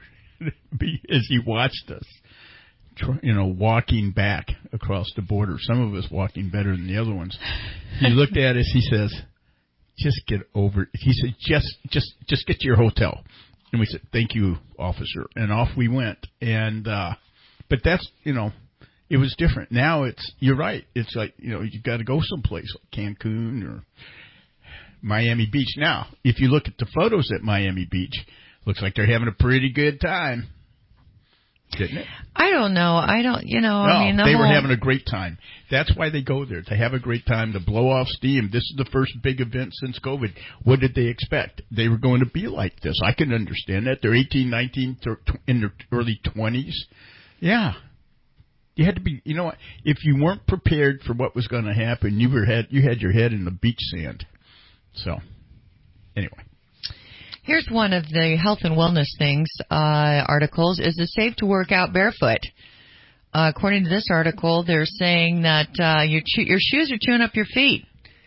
as he watched us, you know, walking back across the border. Some of us walking better than the other ones. He looked at us. He says, "Just get over it." He said, "Just, just, just get to your hotel." And we said, "Thank you, officer." And off we went. And uh, but that's, you know, it was different. Now it's, you're right. It's like, you know, you got to go someplace like Cancun or Miami Beach. Now, if you look at the photos at Miami Beach, looks like they're having a pretty good time. Didn't it? I don't know. I don't, you know, no, I mean, the they whole... were having a great time. That's why they go there, to have a great time, to blow off steam. This is the first big event since COVID. What did they expect? They were going to be like this. I can understand that. They're eighteen, nineteen, in their early twenties. Yeah. You had to be, you know what, if you weren't prepared for what was going to happen, you were had you had your head in the beach sand. So, anyway. Here's one of the health and wellness things, uh, articles. Is it safe to work out barefoot? Uh, according to this article, they're saying that uh, your, cho- your shoes are chewing up your feet.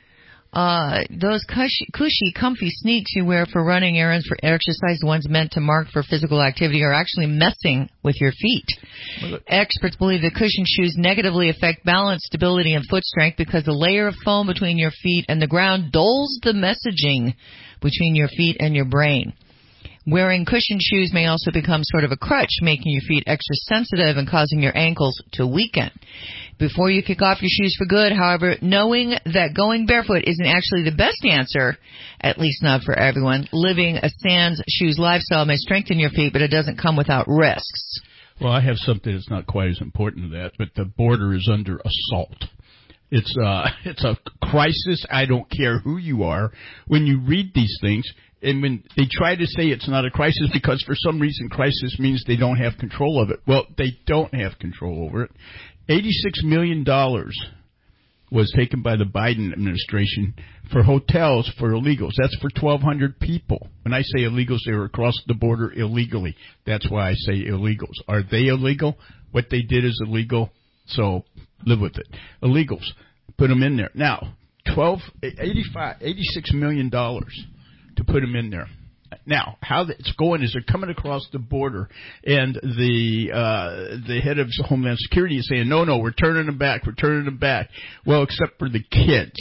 Uh, those cushy, cushy, comfy sneaks you wear for running errands, for exercise, the ones meant to mark for physical activity, are actually messing with your feet. Well, experts believe that cushioned shoes negatively affect balance, stability, and foot strength because the layer of foam between your feet and the ground dulls the messaging between your feet and your brain. Wearing cushioned shoes may also become sort of a crutch, making your feet extra sensitive and causing your ankles to weaken. Before you kick off your shoes for good, however, knowing that going barefoot isn't actually the best answer, at least not for everyone, living a sans shoes lifestyle may strengthen your feet, but it doesn't come without risks. Well, I have something that's not quite as important to that, but the border is under assault. It's uh, it's a crisis. I don't care who you are. When you read these things, and when they try to say it's not a crisis because for some reason crisis means they don't have control of it. Well, they don't have control over it. eighty-six million dollars was taken by the Biden administration for hotels for illegals. That's for twelve hundred people. When I say illegals, they were across the border illegally. That's why I say illegals. Are they illegal? What they did is illegal, so live with it. Illegals. Put them in there. Now, twelve, eighty-five, eighty-six million dollars to put them in there. Now, how it's going is they're coming across the border, and the uh, the head of Homeland Security is saying, no, no, we're turning them back, we're turning them back. Well, except for the kids.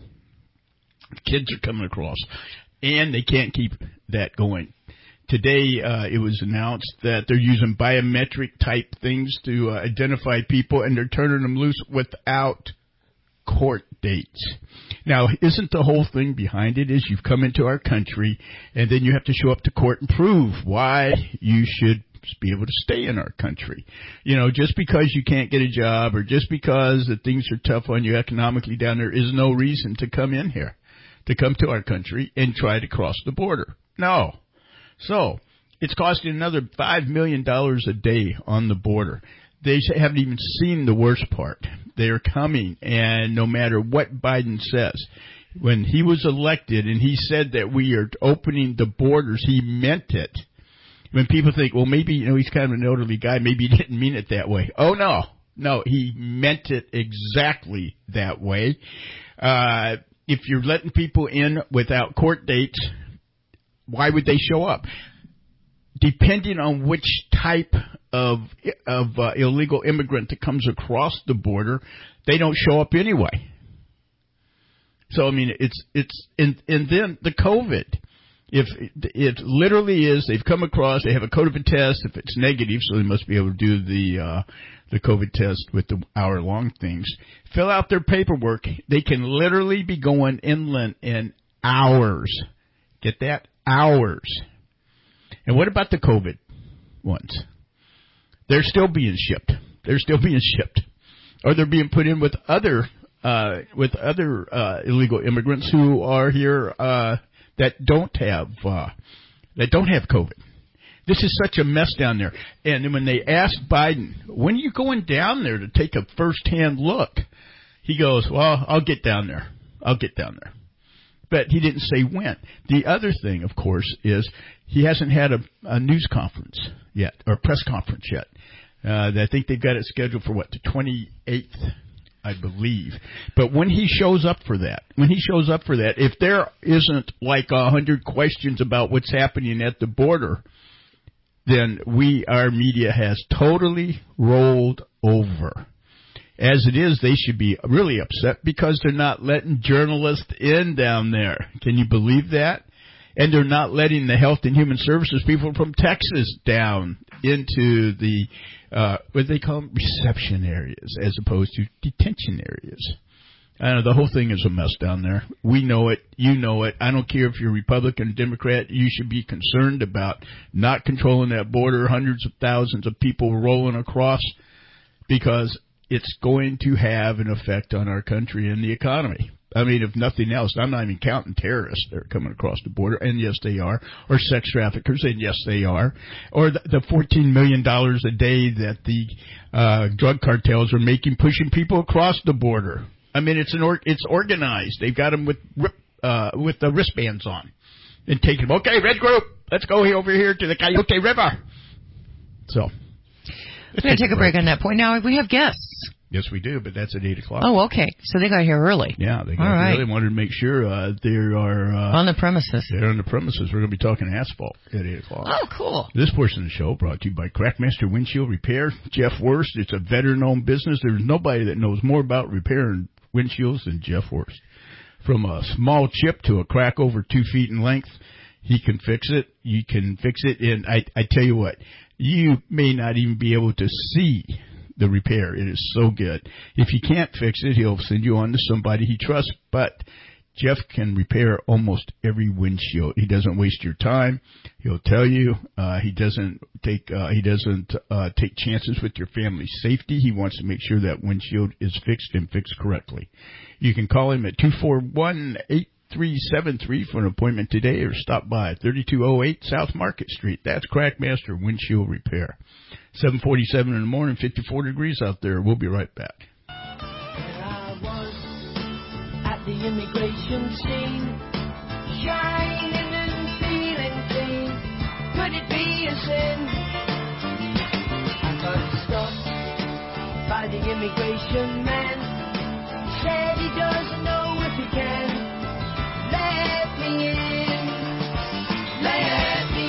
The kids are coming across, and they can't keep that going. Today, uh, it was announced that they're using biometric-type things to uh, identify people, and they're turning them loose without court dates. Now, isn't the whole thing behind it is you've come into our country, and then you have to show up to court and prove why you should be able to stay in our country. You know, just because you can't get a job or just because the things are tough on you economically down there is no reason to come in here, to come to our country and try to cross the border. No. So, it's costing another five million dollars a day on the border. They haven't even seen the worst part. They're coming, and no matter what Biden says, when he was elected and he said that we are opening the borders, he meant it. When people think, well, maybe, you know, he's kind of an elderly guy, maybe he didn't mean it that way. Oh, no. No, he meant it exactly that way. Uh, if you're letting people in without court dates, why would they show up? Depending on which type of of uh, illegal immigrant that comes across the border, they don't show up anyway. So I mean, it's it's and and then the COVID. If it literally is, they've come across, they have a COVID test. If it's negative, so they must be able to do the uh, the COVID test with the hour long things. Fill out their paperwork. They can literally be going inland in hours. Get that? Hours. And what about the COVID ones? They're still being shipped. They're still being shipped. Or they're being put in with other uh, with other uh, illegal immigrants who are here uh, that don't have uh, that don't have COVID. This is such a mess down there. And then when they asked Biden, when are you going down there to take a first-hand look? He goes, well, I'll get down there. I'll get down there. But he didn't say when. The other thing, of course, is he hasn't had a, a news conference yet, or press conference yet. Uh, I think they've got it scheduled for, what, the twenty-eighth, I believe. But when he shows up for that, when he shows up for that, if there isn't like a hundred questions about what's happening at the border, then we, our media has totally rolled over. As it is, they should be really upset because they're not letting journalists in down there. Can you believe that? And they're not letting the Health and Human Services people from Texas down into the, uh, what they call them, reception areas as opposed to detention areas. I don't know, the whole thing is a mess down there. We know it. You know it. I don't care if you're Republican or Democrat. You should be concerned about not controlling that border, hundreds of thousands of people rolling across, because it's going to have an effect on our country and the economy. I mean, if nothing else, I'm not even counting terrorists that are coming across the border, and yes, they are, or sex traffickers, and yes, they are, or the, the fourteen million dollars a day that the uh, drug cartels are making pushing people across the border. I mean, it's an or, it's organized. They've got them with uh, with the wristbands on and taking them. Okay, red group, let's go over here to the Coyote River. So we're going to take a break on that point. Now we have guests. Yes, we do, but that's at eight o'clock. Oh, okay. So they got here early. Yeah, they got All here right. early. Wanted to make sure uh, they are uh, on the premises. They're on the premises. We're going to be talking asphalt at eight o'clock. Oh, cool. This portion of the show brought to you by Crackmaster Windshield Repair. Jeff Worst. It's a veteran-owned business. There's nobody that knows more about repairing windshields than Jeff Worst. From a small chip to a crack over two feet in length, he can fix it. You can fix it, and I, I tell you what, you may not even be able to see the repair. It is so good. If you can't fix it, he'll send you on to somebody he trusts. But Jeff can repair almost every windshield. He doesn't waste your time. He'll tell you. Uh, he doesn't take uh, he doesn't uh, take chances with your family's safety. He wants to make sure that windshield is fixed and fixed correctly. You can call him at two four one, eight three seven three for an appointment today, or stop by at thirty-two oh eight South Market Street. That's Crackmaster Windshield Repair. seven forty-seven in the morning, fifty-four degrees out there. We'll be right back. I was at the immigration scene, shining and feeling clean. Could it be a sin? I got stopped by the immigration man. Said he doesn't know if he can let me in. Let me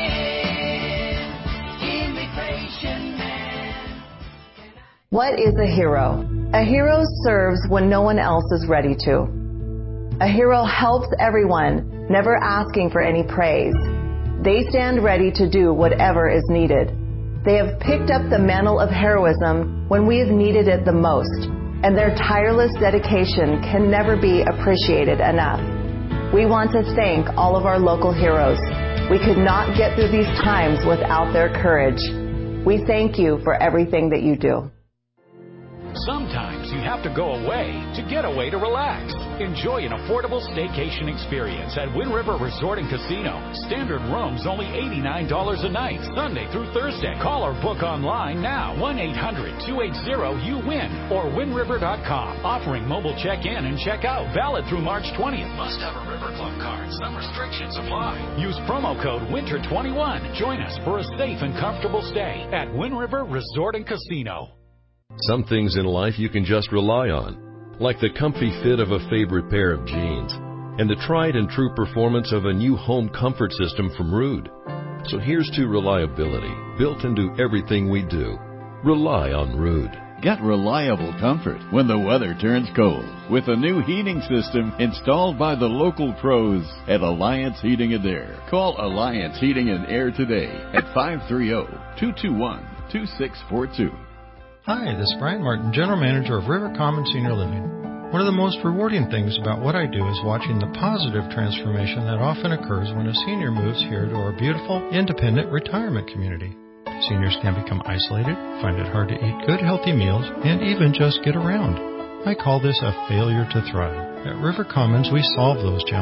in. Immigration man. What is a hero? A hero serves when no one else is ready to. A hero helps everyone, never asking for any praise. They stand ready to do whatever is needed. They have picked up the mantle of heroism when we have needed it the most, and their tireless dedication can never be appreciated enough. We want to thank all of our local heroes. We could not get through these times without their courage. We thank you for everything that you do. Sometimes you have to go away to get away to relax. Enjoy an affordable staycation experience at Wind River Resort and Casino. Standard rooms only eighty-nine dollars a night, Sunday through Thursday. Call or book online now, one eight hundred, two eight zero, U W I N or wind river dot com. Offering mobile check-in and check-out. Valid through March twentieth. Must have a River Club card. Some restrictions apply. Use promo code winter twenty-one. Join us for a safe and comfortable stay at Wind River Resort and Casino. Some things in life you can just rely on, like the comfy fit of a favorite pair of jeans and the tried and true performance of a new home comfort system from Ruud. So here's to reliability, built into everything we do. Rely on Ruud. Get reliable comfort when the weather turns cold with a new heating system installed by the local pros at Alliance Heating and Air. Call Alliance Heating and Air today at five three zero, two two one, two six four two. Hi, this is Brian Martin, General Manager of River Common Senior Living. One of the most rewarding things about what I do is watching the positive transformation that often occurs when a senior moves here to our beautiful, independent retirement community. Seniors can become isolated, find it hard to eat good, healthy meals, and even just get around. I call this a failure to thrive. At River Commons, we solve those challenges.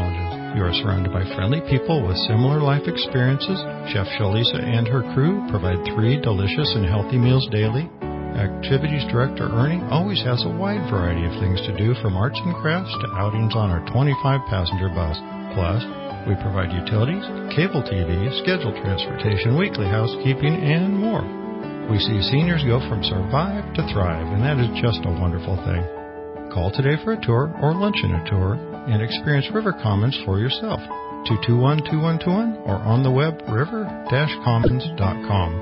You are surrounded by friendly people with similar life experiences. Chef Shalisa and her crew provide three delicious and healthy meals daily. Activities Director Ernie always has a wide variety of things to do, from arts and crafts to outings on our twenty-five passenger bus. Plus, we provide utilities, cable T V, scheduled transportation, weekly housekeeping, and more. We see seniors go from survive to thrive, and that is just a wonderful thing. Call today for a tour or lunch in a tour and experience River Commons for yourself. two two one, two one two one or on the web river dash commons dot com.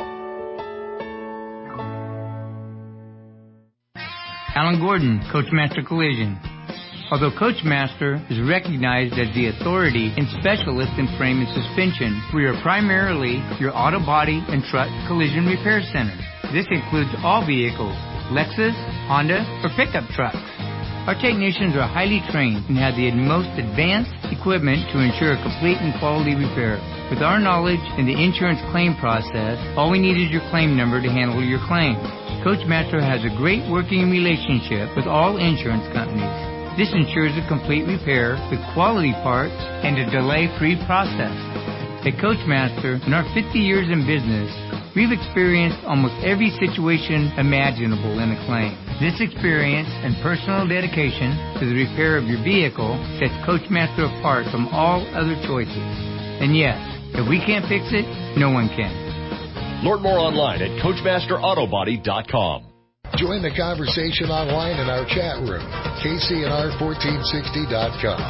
Alan Gordon, Coachmaster Collision. Although Coachmaster is recognized as the authority and specialist in frame and suspension, we are primarily your auto body and truck collision repair center. This includes all vehicles, Lexus, Honda, or pickup trucks. Our technicians are highly trained and have the most advanced equipment to ensure a complete and quality repair. With our knowledge in the insurance claim process, all we need is your claim number to handle your claim. Coachmaster has a great working relationship with all insurance companies. This ensures a complete repair with quality parts and a delay-free process. At Coachmaster, in our fifty years in business, we've experienced almost every situation imaginable in a claim. This experience and personal dedication to the repair of your vehicle sets Coachmaster apart from all other choices. And yes, if we can't fix it, no one can. Learn more online at coachmaster auto body dot com. Join the conversation online in our chat room, K C N R fourteen sixty dot com.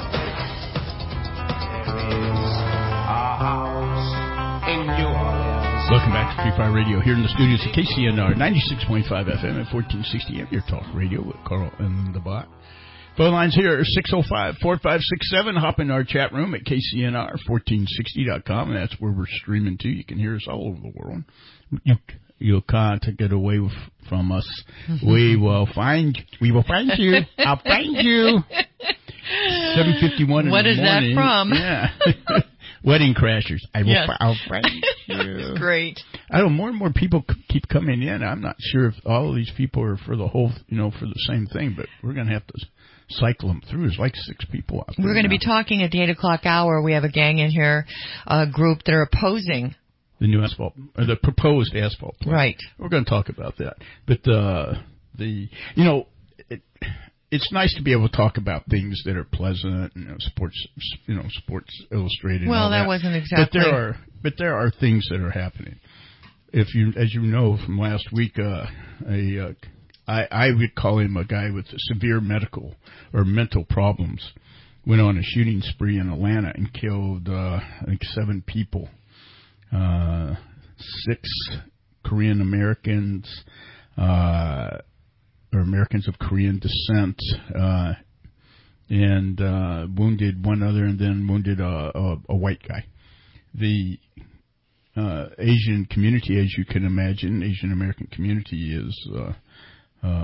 Welcome back to Free Fire Radio here in the studios at K C N R ninety-six point five F M at fourteen sixty A M, your talk radio with Carl and the Bot. Phone lines here are six oh five, four five six seven. Hop in our chat room at K C N R fourteen sixty dot com, and that's where we're streaming to. You can hear us all over the world. You, you can't get away with, from us. We will find we will find you. I'll find you. seven fifty-one in what the is morning. That from? Yeah. Wedding Crashers. I will yes. fi- I'll find you. That's great. I know more and more people c- keep coming in. I'm not sure if all of these people are for the whole, you know, for the same thing, but we're going to have to cycle them through. There's like six people out there. We're going to now. be talking at the eight o'clock hour. We have a gang in here, a group that are opposing the new asphalt, or the proposed asphalt plant. Right. We're going to talk about that. But uh, the, you know, it, it's nice to be able to talk about things that are pleasant, you know, sports, you know, Sports Illustrated. Well, and all that, that wasn't exactly. But there are, but there are things that are happening. If you, as you know from last week, uh, a, uh, I, I would call him a guy with severe medical or mental problems, went on a shooting spree in Atlanta and killed, uh, I think seven people, uh, six Korean Americans, uh, or Americans of Korean descent, uh, and uh, wounded one other, and then wounded a, a, a white guy. The uh, Asian community, as you can imagine, Asian American community is uh, uh,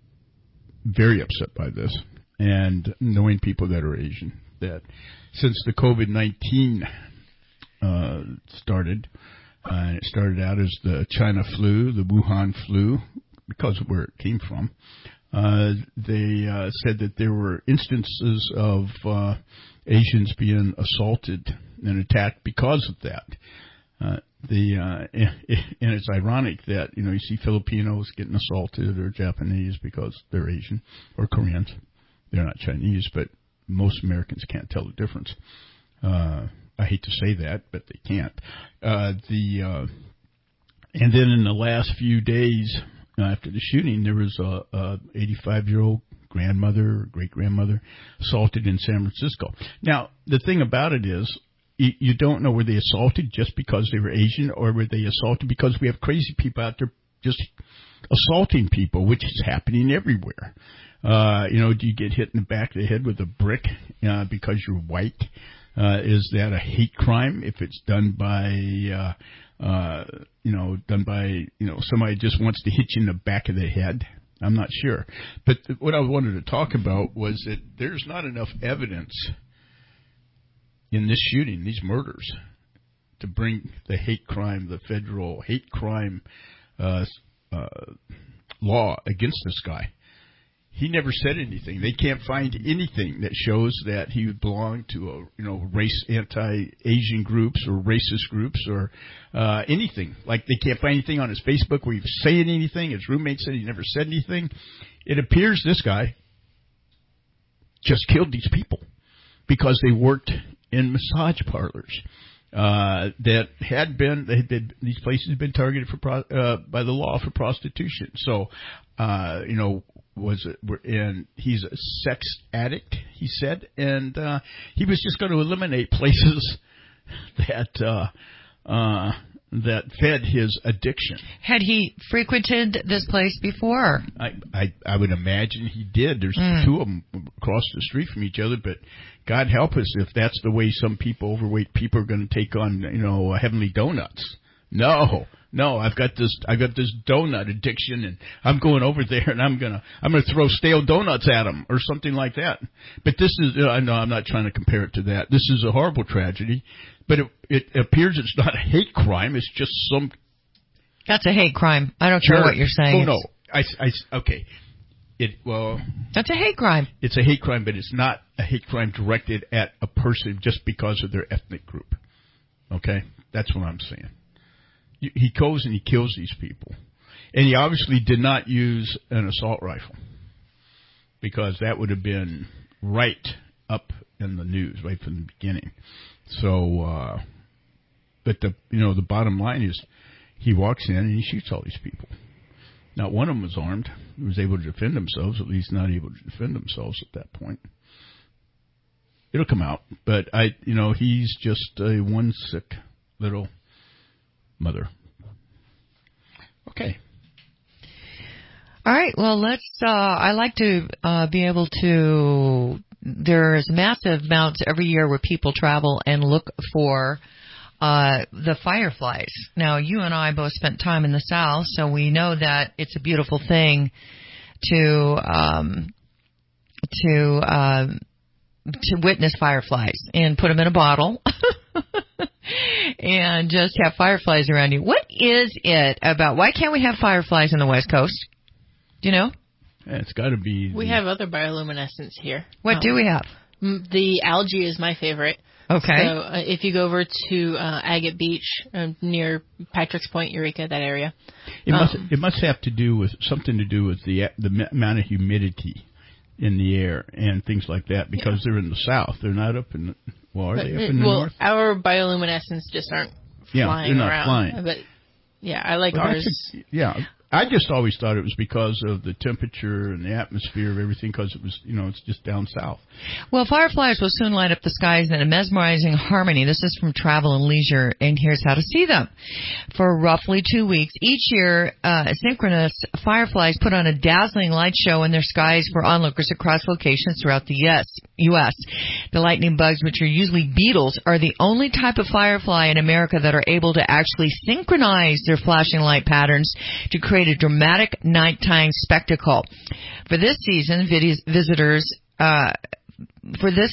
very upset by this, and knowing people that are Asian, that since the COVID nineteen uh, started, uh, it started out as the China flu, the Wuhan flu, because of where it came from, uh, they uh, said that there were instances of uh, Asians being assaulted and attacked because of that. Uh, the uh, and it's ironic that, you know, you see Filipinos getting assaulted or Japanese because they're Asian, or Koreans. They're not Chinese, but most Americans can't tell the difference. Uh, I hate to say that, but they can't. Uh, the uh, and then in the last few days, after the shooting, there was a, a eighty-five-year-old grandmother or great-grandmother assaulted in San Francisco. Now, the thing about it is, you, you don't know were they assaulted just because they were Asian, or were they assaulted because we have crazy people out there just assaulting people, which is happening everywhere. Uh, you know, do you get hit in the back of the head with a brick uh, because you're white? Uh, is that a hate crime if it's done by... Uh, Uh, you know, done by, you know, somebody just wants to hit you in the back of the head? I'm not sure. But th- what I wanted to talk about was that there's not enough evidence in this shooting, these murders, to bring the hate crime, the federal hate crime uh, uh, law against this guy. He never said anything. They can't find anything that shows that he belonged to a, you know, race anti-Asian groups or racist groups or uh, anything. Like they can't find anything on his Facebook where he was saying anything. His roommate said he never said anything. It appears this guy just killed these people because they worked in massage parlors uh, that had been, they had been, these places had been targeted for pro, uh, by the law for prostitution. So, uh, you know, was it, and he's a sex addict, he said, and uh, he was just going to eliminate places that uh, uh, that fed his addiction. Had he frequented this place before? I I, I would imagine he did. There's mm. two of them across the street from each other, but God help us if that's the way some people, overweight people, are going to take on, you know, Heavenly Donuts. No. No, I've got this. I've got this donut addiction, and I'm going over there, and I'm gonna, I'm gonna throw stale donuts at them or something like that. But this is, I know I'm not trying to compare it to that. This is a horrible tragedy, but it, it appears it's not a hate crime. It's just some. That's a hate crime. I don't care what you're saying. Oh no, I, I, okay. It well. That's a hate crime. It's a hate crime, but it's not a hate crime directed at a person just because of their ethnic group. Okay, that's what I'm saying. He goes and he kills these people. And he obviously did not use an assault rifle because that would have been right up in the news right from the beginning. So, uh, but the, you know, the bottom line is he walks in and he shoots all these people. Not one of them was armed. He was able to defend themselves, at least not able to defend themselves at that point. It'll come out. But I, you know, he's just a one sick little mother. Okay. All right. Well, let's. Uh, I like to uh, be able to. There's massive amounts every year where people travel and look for uh, the fireflies. Now, you and I both spent time in the South, so we know that it's a beautiful thing to um, to uh, to witness fireflies and put them in a bottle. And just have fireflies around you. What is it about? Why can't we have fireflies on the West Coast? Do you know? Yeah, it's got to be. We the... have other bioluminescence here. What um, do we have? The algae is my favorite. Okay. So uh, if you go over to uh, Agate Beach uh, near Patrick's Point, Eureka, that area. It um, must. It must have to do with something to do with the the amount of humidity in the air and things like that because yeah. they're in the south. They're not up in the. Well, are but, they up in the well, north? Our bioluminescence just aren't yeah, flying they're not around. Flying. But yeah, I like well, ours. A, yeah, I just always thought it was because of the temperature and the atmosphere of everything, because it was, you know, it's just down south. Well, fireflies will soon light up the skies in a mesmerizing harmony. This is from Travel and Leisure, and here's how to see them. For roughly two weeks each year, uh, synchronous fireflies put on a dazzling light show in their skies for onlookers across locations throughout the U S The lightning bugs, which are usually beetles, are the only type of firefly in America that are able to actually synchronize their flashing light patterns to create a dramatic nighttime spectacle. For this season, vis- visitors, uh, for this,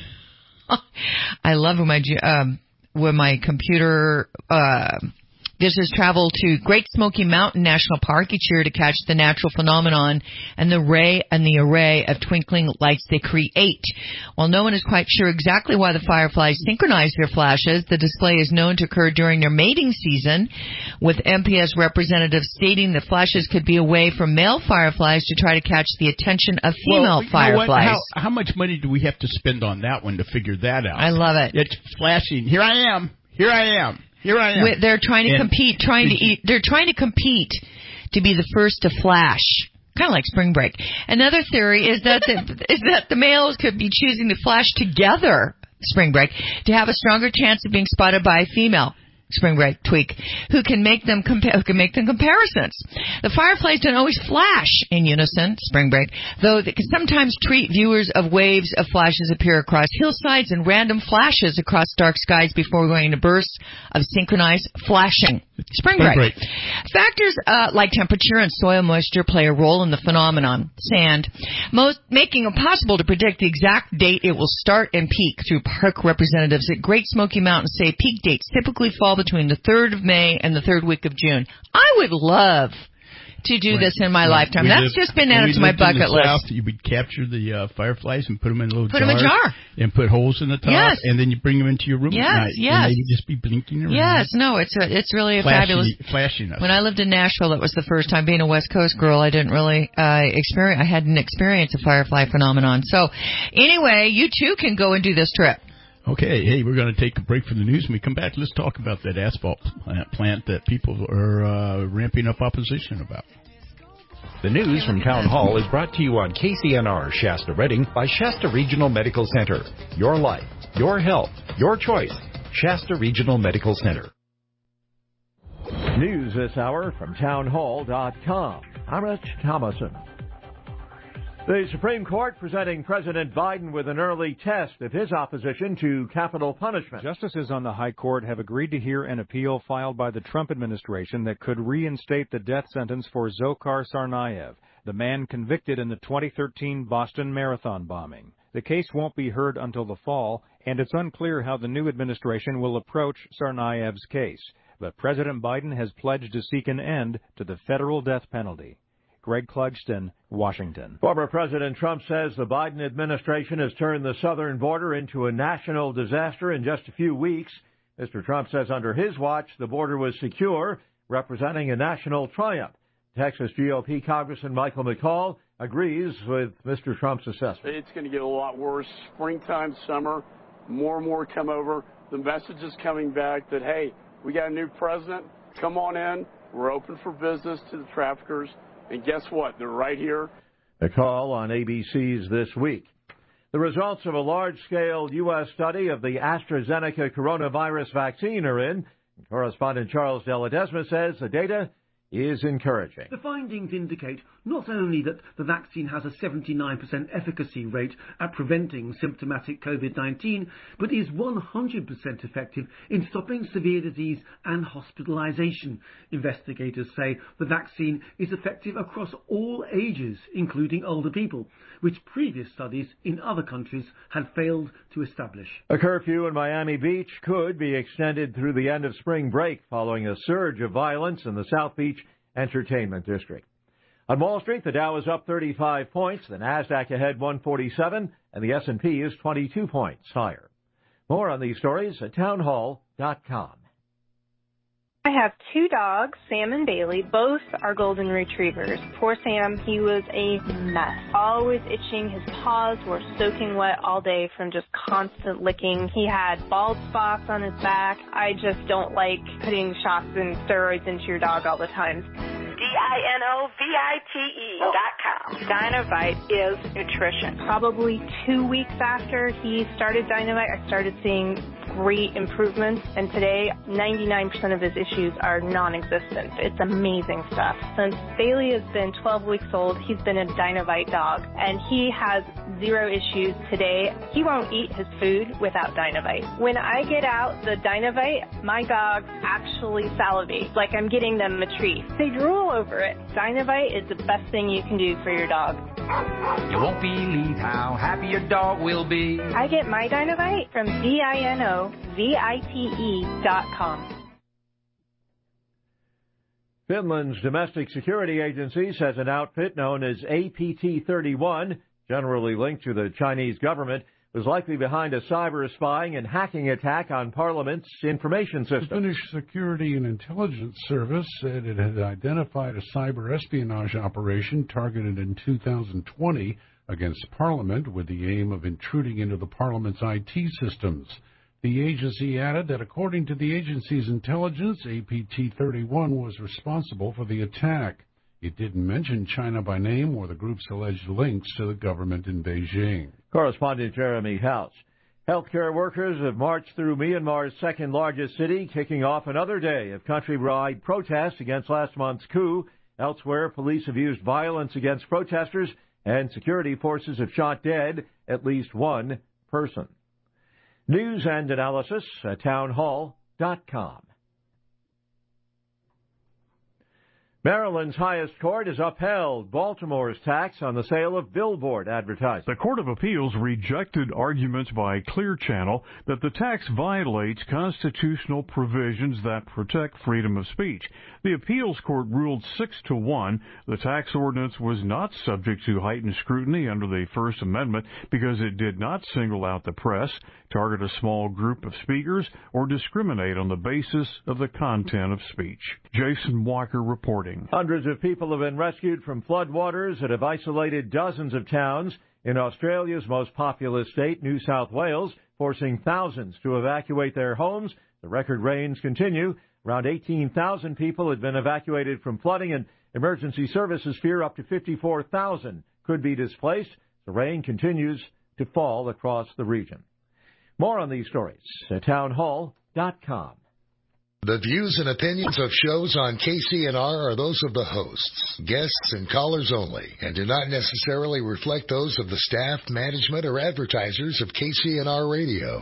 I love when my, um, when my computer, uh, visitors travel to Great Smoky Mountain National Park each year to catch the natural phenomenon and the ray and the array of twinkling lights they create. While no one is quite sure exactly why the fireflies synchronize their flashes, the display is known to occur during their mating season, with M P S representatives stating the flashes could be a way for male fireflies to try to catch the attention of female well, fireflies. How, how much money do we have to spend on that one to figure that out? I love it. It's flashing. Here I am. Here I am. Here I am. They're trying to and compete, trying to eat. They're trying to compete to be the first to flash, kind of like spring break. Another theory is that the, is that the males could be choosing to flash together spring break to have a stronger chance of being spotted by a female. Spring break tweak, who can make them compa- who can make them comparisons. The fireflies don't always flash in unison, spring break, though they can sometimes treat viewers of waves of flashes appear across hillsides and random flashes across dark skies before going into bursts of synchronized flashing. Spring break. Spring break. Factors uh, like temperature and soil moisture play a role in the phenomenon. Sand, most making it possible to predict the exact date it will start and peak. Through park representatives at Great Smoky Mountain say peak dates typically fall between the third of May and the third week of June. I would love to do when, this in my when lifetime. That's lived, just been added to my bucket list. South, you would capture the uh, fireflies and put them in little put jars. Put them in a jar. And put holes in the top. Yes. And then you bring them into your room yes, at night. Yes, And they would just be blinking around. Yes, no, it's a, it's really a Flashy, fabulous. Flashiness. When I lived in Nashville, it was the first time. Being a West Coast girl, I didn't really uh, experience. I hadn't experienced a firefly phenomenon. So, anyway, you too can go and do this trip. Okay, hey, we're going to take a break from the news. When we come back, let's talk about that asphalt plant that people are uh, ramping up opposition about. The news from Town Hall is brought to you on K C N R Shasta Redding by Shasta Regional Medical Center. Your life, your health, your choice. Shasta Regional Medical Center. News this hour from town hall dot com. I'm Rich Thomason. The Supreme Court presenting President Biden with an early test of his opposition to capital punishment. Justices on the High Court have agreed to hear an appeal filed by the Trump administration that could reinstate the death sentence for Dzhokhar Tsarnaev, the man convicted in the twenty thirteen Boston Marathon bombing. The case won't be heard until the fall, and it's unclear how the new administration will approach Tsarnaev's case. But President Biden has pledged to seek an end to the federal death penalty. Greg Clugston, Washington. Former President Trump says the Biden administration has turned the southern border into a national disaster in just a few weeks. Mister Trump says under his watch, the border was secure, representing a national triumph. Texas G O P Congressman Michael McCall agrees with Mister Trump's assessment. It's going to get a lot worse. Springtime, summer, more and more come over. The message is coming back that, hey, we got a new president. Come on in. We're open for business to the traffickers. And guess what? They're right here. A call on A B C's This Week. The results of a large-scale U S study of the AstraZeneca coronavirus vaccine are in. Correspondent Charles De La Desma says the data is encouraging. The findings indicate not only that the vaccine has a seventy-nine percent efficacy rate at preventing symptomatic COVID nineteen, but is one hundred percent effective in stopping severe disease and hospitalization. Investigators say the vaccine is effective across all ages, including older people, which previous studies in other countries had failed to establish. A curfew in Miami Beach could be extended through the end of spring break following a surge of violence in the South Beach Entertainment District. On Wall Street, the Dow is up thirty-five points, the Nasdaq ahead one forty-seven, and the S and P is twenty-two points higher. More on these stories at town hall dot com. I have two dogs, Sam and Bailey. Both are golden retrievers. Poor Sam, he was a mess. Always itching. His paws were soaking wet all day from just constant licking. He had bald spots on his back. I just don't like putting shots and steroids into your dog all the time. D I N O V I T E dot com. Dynovite is nutrition. Probably two weeks after he started Dynovite, I started seeing great improvements, and today ninety-nine percent of his issues are non-existent. It's amazing stuff. Since Bailey has been twelve weeks old, he's been a Dynovite dog, and he has zero issues today. He won't eat his food without Dynovite. When I get out the Dynovite, my dogs actually salivate, like I'm getting them a treat. They drool over it. Dynovite is the best thing you can do for your dog. You won't believe how happy your dog will be. I get my Dynovite from D I N O V I T E dot com. Finland's domestic security agency says an outfit known as A P T thirty-one, generally linked to the Chinese government, was likely behind a cyber spying and hacking attack on Parliament's information system. The Finnish Security and Intelligence Service said it had identified a cyber espionage operation targeted in two thousand twenty against Parliament with the aim of intruding into the Parliament's I T systems. The agency added that according to the agency's intelligence, A P T thirty-one was responsible for the attack. It didn't mention China by name or the group's alleged links to the government in Beijing. Correspondent Jeremy House. Healthcare workers have marched through Myanmar's second largest city, kicking off another day of countrywide protests against last month's coup. Elsewhere, police have used violence against protesters, and security forces have shot dead at least one person. News and analysis at town hall dot com. Maryland's highest court has upheld Baltimore's tax on the sale of billboard advertising. The Court of Appeals rejected arguments by Clear Channel that the tax violates constitutional provisions that protect freedom of speech. The appeals court ruled six to one the tax ordinance was not subject to heightened scrutiny under the First Amendment because it did not single out the press, target a small group of speakers, or discriminate on the basis of the content of speech. Jason Walker reporting. Hundreds of people have been rescued from floodwaters that have isolated dozens of towns in Australia's most populous state, New South Wales, forcing thousands to evacuate their homes. The record rains continue. Around eighteen thousand people had been evacuated from flooding, and emergency services fear up to fifty-four thousand could be displaced. The rain continues to fall across the region. More on these stories at town hall dot com. The views and opinions of shows on K C N R are those of the hosts, guests, and callers only, and do not necessarily reflect those of the staff, management, or advertisers of K C N R Radio.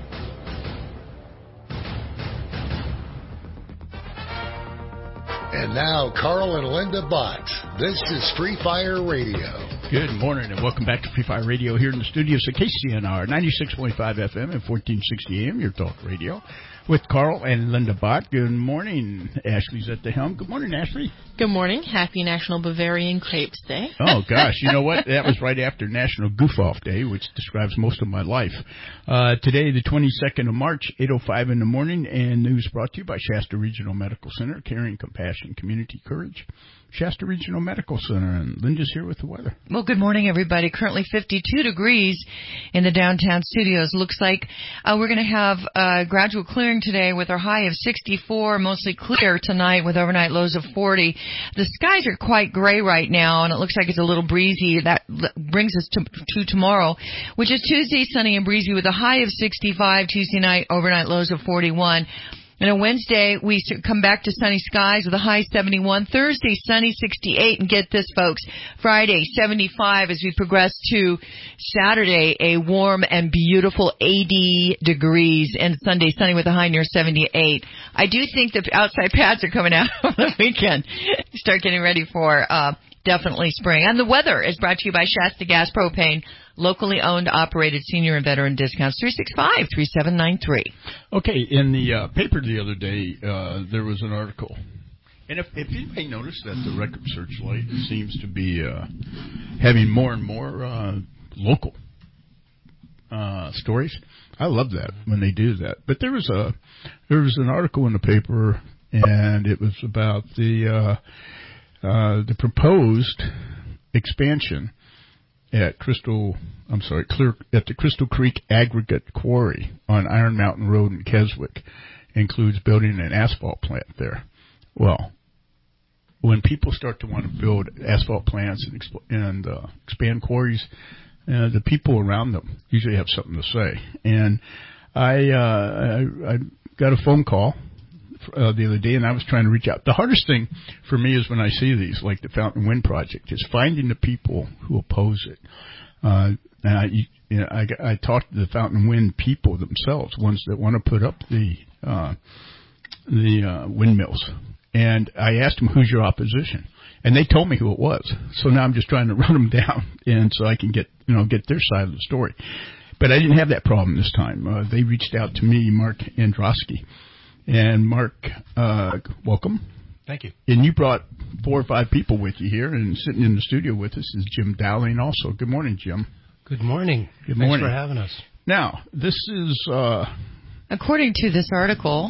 And now, Carl and Linda Bott. This is Free Fire Radio. Good morning and welcome back to Free Fire Radio here in the studios at K C N R ninety-six point five F M and fourteen sixty A M, your talk radio, with Carl and Linda Bott. Good morning. Ashley's at the helm. Good morning, Ashley. Good morning. Happy National Bavarian Crepes Day. Oh, gosh. You know what? That was right after National Goof-Off Day, which describes most of my life. Uh, today, the twenty-second of March, eight oh five in the morning, and news brought to you by Shasta Regional Medical Center, caring compassion, community courage. Shasta Regional Medical Center, and Linda's here with the weather. Well, good morning, everybody. Currently fifty-two degrees in the downtown studios. Looks like uh, we're going to have uh, gradual clearing today with our high of sixty-four, mostly clear tonight with overnight lows of forty. The skies are quite gray right now, and it looks like it's a little breezy. That brings us to, to tomorrow, which is Tuesday, sunny and breezy with a high of sixty-five. Tuesday night, overnight lows of forty-one. And on Wednesday, we come back to sunny skies with a high seventy-one. Thursday, sunny sixty-eight. And get this, folks, Friday, seventy-five as we progress to Saturday, a warm and beautiful eighty degrees. And Sunday, sunny with a high near seventy-eight. I do think the outside pads are coming out over the weekend. Start getting ready for uh definitely spring. And the weather is brought to you by Shasta Gas Propane. Locally owned, operated, senior and veteran discounts, three six five, three seven nine three. Okay, in the uh, paper the other day, uh, there was an article. And if, if anybody noticed that the Record Searchlight seems to be uh, having more and more uh, local uh, stories, I love that when they do that. But there was a there was an article in the paper, and it was about the uh, uh, the proposed expansion at Crystal, I'm sorry, Clear, at the Crystal Creek Aggregate Quarry on Iron Mountain Road in Keswick. Includes building an asphalt plant there. Well, when people start to want to build asphalt plants and, exp- and uh, expand quarries, uh, the people around them usually have something to say. And I, uh, I, I got a phone call Uh, the other day, and I was trying to reach out. The hardest thing for me is when I see these, like the Fountain Wind Project, is finding the people who oppose it. Uh, and I, you know, I, I talked to the Fountain Wind people themselves, ones that want to put up the uh, the uh, windmills. And I asked them, "Who's your opposition?" And they told me who it was. So now I'm just trying to run them down, and so I can get you know get their side of the story. But I didn't have that problem this time. Uh, they reached out to me, Mark Androsky. And Mark, uh, welcome. Thank you. And you brought four or five people with you here, and sitting in the studio with us is Jim Dowling also. Good morning, Jim. Good morning. Good Thanks morning. for having us. Now, this is... Uh, According to this article,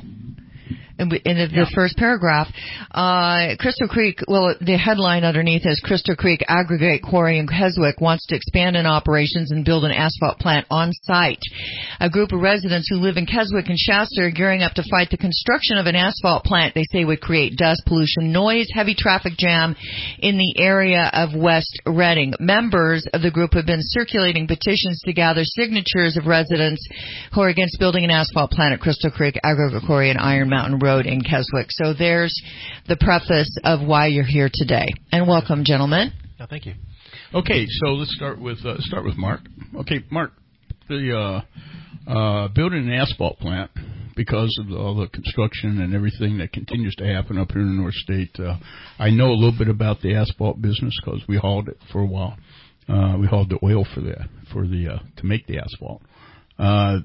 in the, in the yeah. first paragraph, uh, Crystal Creek, well, the headline underneath is Crystal Creek Aggregate Quarry in Keswick wants to expand in operations and build an asphalt plant on site. A group of residents who live in Keswick and Shasta are gearing up to fight the construction of an asphalt plant they say would create dust, pollution, noise, heavy traffic jam in the area of West Reading. Members of the group have been circulating petitions to gather signatures of residents who are against building an asphalt plant at Crystal Creek Aggregate Quarry in Iron Mountain Road in Keswick. So there's the preface of why you're here today. And welcome, gentlemen. Oh, thank you. Okay, so let's start with uh, start with Mark. Okay, Mark, the uh, uh, building an asphalt plant because of all the construction and everything that continues to happen up here in the North State. Uh, I know a little bit about the asphalt business because we hauled it for a while. Uh, we hauled the oil for that, for the uh, to make the asphalt. Uh,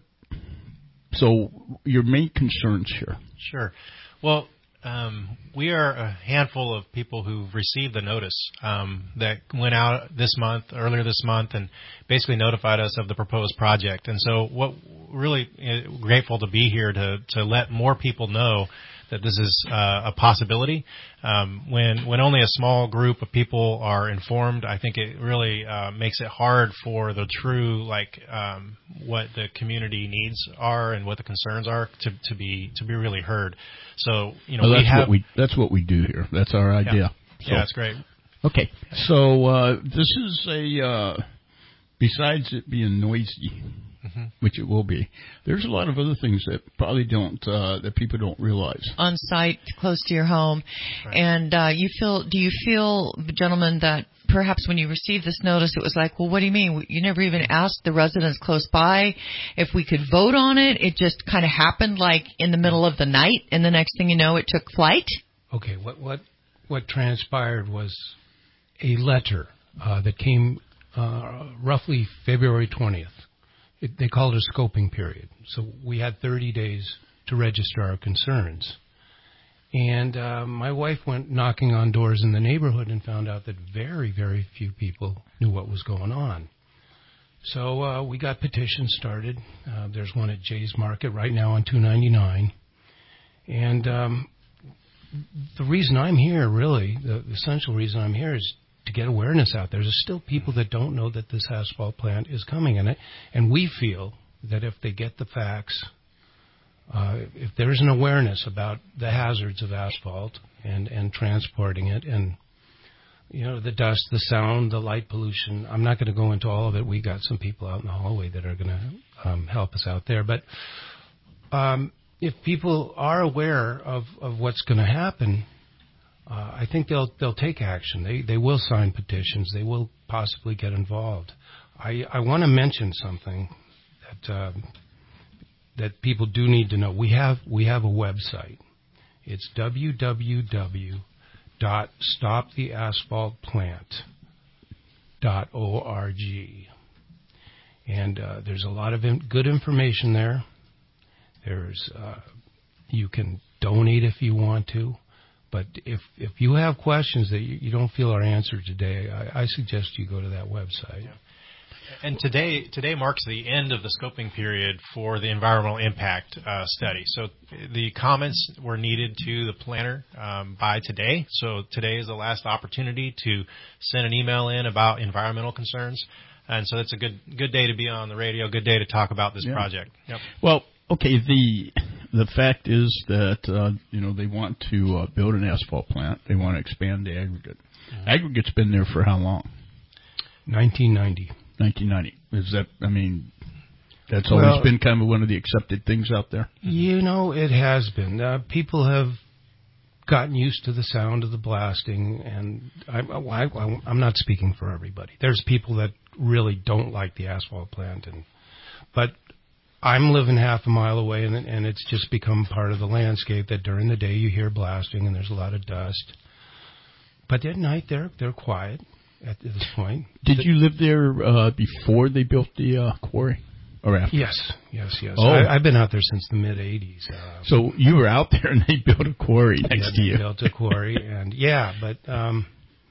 so your main concerns here? Sure. Well, um, we are a handful of people who've received the notice um, that went out this month, earlier this month, and basically notified us of the proposed project. And so what really uh, grateful to be here to, to let more people know that this is uh, a possibility. Um, when when only a small group of people are informed, I think it really uh, makes it hard for the true, like, um, what the community needs are and what the concerns are to, to be to be really heard. So, you know, well, that's we have what we that's what we do here. That's our idea. Yeah, so, yeah, that's great. Okay, so uh, this is a uh, besides it being noisy. Mm-hmm. Which it will be. There's a lot of other things that probably don't uh, that people don't realize. On site, close to your home, right. And uh, you feel? Do you feel, gentlemen, that perhaps when you received this notice, it was like, well, what do you mean? You never even asked the residents close by if we could vote on it. It just kind of happened, like in the middle of the night, and the next thing you know, it took flight. Okay, what what what transpired was a letter uh, that came uh, roughly February twentieth. It, they called it a scoping period. So we had thirty days to register our concerns. And uh, my wife went knocking on doors in the neighborhood and found out that very, very few people knew what was going on. So uh, we got petitions started. Uh, there's one at Jay's Market right now on two ninety-nine. And um, the reason I'm here, really, the essential reason I'm here is to get awareness out there. There's still people that don't know that this asphalt plant is coming in it, and we feel that if they get the facts, uh, if there's an awareness about the hazards of asphalt and, and transporting it, and you know the dust, the sound, the light pollution. I'm not going to go into all of it. We got some people out in the hallway that are going to um, help us out there, but um, if people are aware of, of what's going to happen, Uh, I think they'll they'll take action. They they will sign petitions. They will possibly get involved. I I want to mention something that uh, that people do need to know. We have we have a website. It's w w w dot stop the asphalt plant dot org, and uh, there's a lot of in- good information there. There's uh, you can donate if you want to. But if if you have questions that you, you don't feel are answered today, I, I suggest you go to that website. Yeah. And today today marks the end of the scoping period for the environmental impact uh, study. So the comments were needed to the planner um, by today. So today is the last opportunity to send an email in about environmental concerns. And so it's a good good day to be on the radio, good day to talk about this yeah. project. Yep. Well, okay, the the fact is that, uh, you know, they want to uh, build an asphalt plant. They want to expand the aggregate. Mm-hmm. Aggregate's been there for how long? nineteen ninety. nineteen ninety. Is that, I mean, that's well, always been kind of one of the accepted things out there? You know, it has been. Uh, people have gotten used to the sound of the blasting, and I, I, I, I'm not speaking for everybody. There's people that really don't like the asphalt plant, and but I'm living half a mile away, and, and it's just become part of the landscape that during the day you hear blasting and there's a lot of dust. But at night they're they're quiet at this point. Did the, you live there uh, before they built the uh, quarry, or after? Yes, yes, yes. Oh. I, I've been out there since the mid eighties. Uh, so you were out there and they built a quarry next yeah, to you. They built a quarry, and yeah, but um,